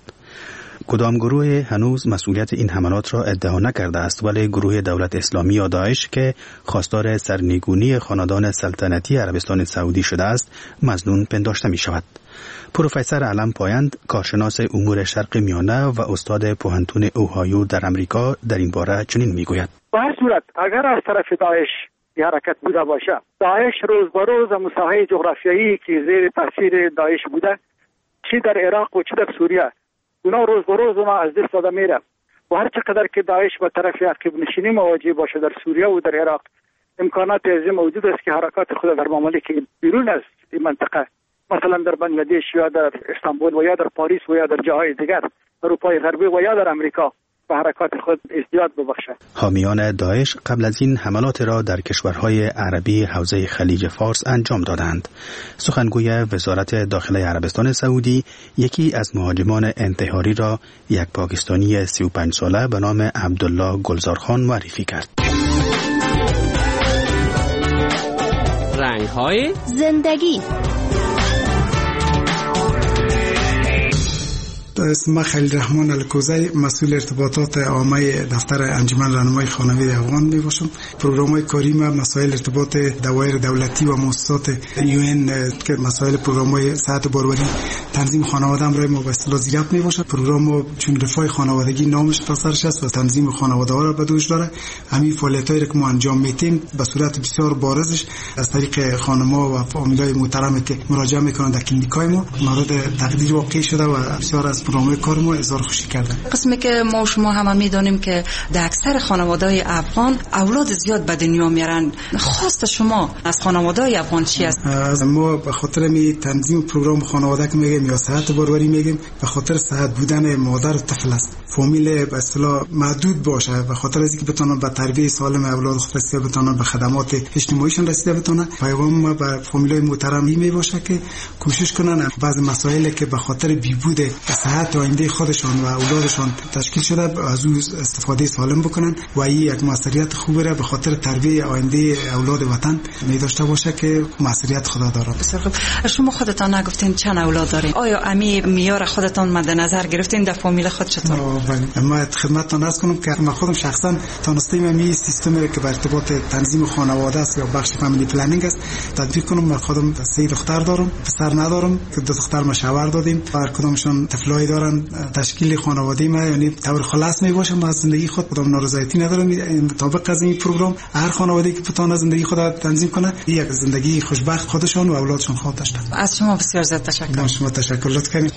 کدام گروه هنوز مسئولیت این حملات را ادعا نکرده است، ولی گروه دولت اسلامی یا داعش که خواستار سرنگونی خاندان سلطنتی عربستان سعودی شده است، مظنون پنداشته می شود. پروفسور علم پایند، کارشناس امور شرق میانه و استاد پوهنتون اوهایو در امریکا، در این باره چنین میگوید: به هر صورت اگر از طرف داعش حرکت بوده باشه، داعش روز به روز مساحه جغرافیایی که زیر تاثیر داعش بوده، چی در عراق و چی در سوریه، اونا روز به روز اونا از دست داده میره و هر چقدر که داعش به طرف عقب نشینی مواجه باشه در سوریه و در عراق، امکانات ازی موجود است که حرکات خود در ممالک بیرون از این منطقه، مثلا در بنگلادش یا در استانبول و یا در پاریس و یا در جاهای دیگر اروپای غربی و یا در امریکا به حرکات خود ازدیاد ببخشد. حامیان داعش قبل از این حملات را در کشورهای عربی حوزه خلیج فارس انجام دادند. سخنگوی وزارت داخله عربستان سعودی یکی از مهاجمان انتحاری را یک پاکستانی سی و پنج ساله به نام عبدالله گلزارخان معرفی کرد. رنگ‌های زندگی. اسم خلیل رحمان الکوزی، مسئول ارتباطات عامه دفتر انجمن راهنمای خانواده افغان می باشم. پروگرام‌های کاری ما مسائل ارتباط دوایر دولتی و مؤسسات یو ان که مسائل پروگرام‌های صحت باروری تنظیم خانواده هم را ما به اصطلاح زیاد می باشد. پروگرام ما چون رفاه خانوادگی نامش پسرش است و تنظیم خانواده ها را به دوش داره. همین فعالیتایی که ما انجام میدیم به صورت بسیار بارزش از طریق خانم‌ها و فامیلای محترمی که مراجعه میکنند در کلینیکای ما مورد تقدیر واقع شده و بسیار از پروگرام کار ما اظهار خوشی کردن. قسمی که ما و شما همه میدونیم که در اکثر خانواده‌های افغان اولاد زیاد به دنیا میارن. خواست شما از خانواده‌های افغان چی است؟ از ما به خاطر می تنظیم پروگرام خانواده که میگیم یا صحت باروری میگیم، به خاطر صحت بودن مادر و طفل است. فامیل به اصطلاح محدود باشه به خاطر از اینکه بتونن به تربیت سالم اولاد خود رسیده بتونن، به خدمات اجتماعیشون رسیده بتونن. پیغام ما به فامیلای محترمی می باشه که کوشش کنن بعضی مسائلی که به خاطر بیبود صحت و آینده خودشان و اولادشان تشکیل شده از او استفاده سالم بکنن و این یک مسئولیت خوبی را به خاطر تربیت آینده اولاد وطن می داشته باشه که مسئولیت خدا داره. شما خودتان نگفتین چند اولاد دارین؟ آیا امی میار خودتان مد نظر گرفتین در فامیل خود چطور؟ بله، ما خدمتتان عرض کنم که من خودم شخصا تونستم می سیستمی که به ارتباط تنظیم خانواده است یا بخش فامیلی پلنینگ است تطبیق کنم. من خودم سه دختر دارم، پسر ندارم که دو دختر مشاور دادیم. هر کدومشون طفلای دارن. تشکیل خانواده ما یعنی طور خلاص می باشه. ما زندگی خود کدام نارضایتی ندارم. مطابق از این پروگرام هر خانواده‌ای که بتونه زندگی خود تنظیم کنه یک زندگی خوشبخت خودشون و اولادشون خواهد داشتن. از شما بسیار زیاد تشکر. از شما تشکر لطف کنید.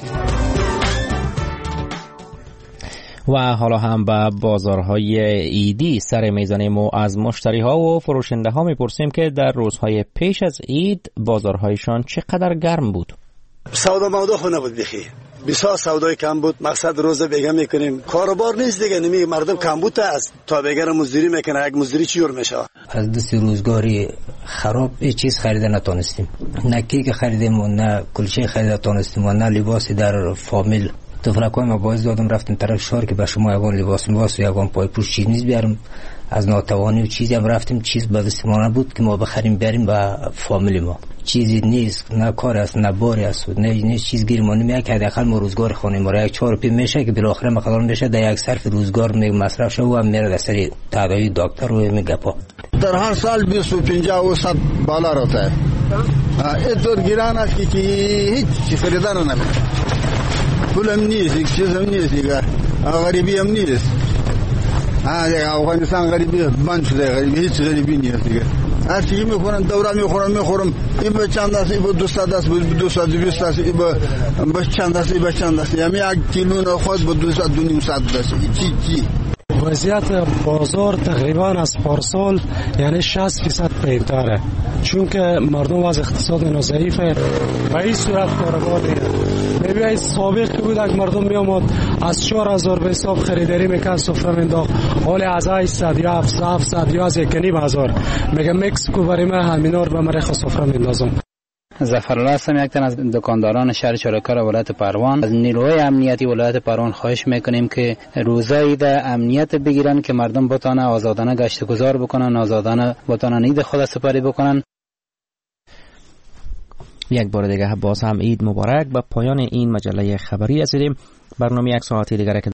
و حالا هم به بازارهای عیدی سر میزنیم و از مشتری ها و فروشنده ها میپرسیم که در روزهای پیش از عید بازارهایشان چقدر گرم بود. سودا مودا خو نبود بخی بسیار سودای کم بود. مقصد روز بیگه میکنیم کاروبار نیست دیگه. نمی مردم کم بود از تا بیگه مزدوری میکنه. یک مزدوری چی جور میشه؟ از دست روزگاری خراب هیچ چیز خریده نتونستیم. نه کیک خریدیم و نه کلچه خریده نتونستیم و نه لباسی در فامیل تفلکای ما باز دادم رفتم طرف شهر که به شما یگان لباس لباس و یگان پای پوش چیز نیست بیارم، از ناتوانی و چیزی هم رفتیم چیز به دست ما نبود که ما بخریم بریم به فامیل ما. چیزی نیست، نه کار است نه باری است، نه نه چیز گیر ما نمیاد که حداقل ما روزگار خانه ما را یک چهار پی میشه که بالاخره مقدار میشه در یک صرف روزگار می مصرف شه و هم میره در سری تداوی دکتر و میگپا. در هر سال بیست و پنجاه و صد بالا رفته. اینطور گیران است که هیچ خریدار نمیشه. پولم نیست، یک چیزم نیست دیگه. غریبی هم نیست. ها افغانستان غریبی بند شده، غریبی هیچ غریبی نیست دیگه. هر چیزی میخورن دوره میخورن میخورم این به چند است، این به دویست است، به دویست و بیست است، این به چند است، این به چند است. یعنی یک کیلو خود به دویست و نیم صد است. چی چی وضعیت بازار تقریبا از پارسال یعنی شصت فیصد بهتره، چون که مردم از اقتصاد ضعیفه. به این صورت کاربار دیگه میبینید سابق که بود اگه مردم میامد از چهار هزار به حساب خریداری میکرد سفره مینداخت، حالی از هشتصد یا هفتصد یا از یک و نیم هزار میگه میکس کو برای من همینا رو به مریخ سفره میندازم. ظفرالله هستم، یک تن از دکانداران شهر چارکار ولایت پروان. از نیروهای امنیتی ولایت پروان خواهش میکنیم که روزای ده امنیت بگیرن که مردم بتانه آزادانه گشت گذار بکنن، آزادانه بتانن عید خود سپری بکنن. یک بار دیگه باز هم عید مبارک. به پایان این مجله خبری رسیدیم. برنامه یک ساعتی دیگر که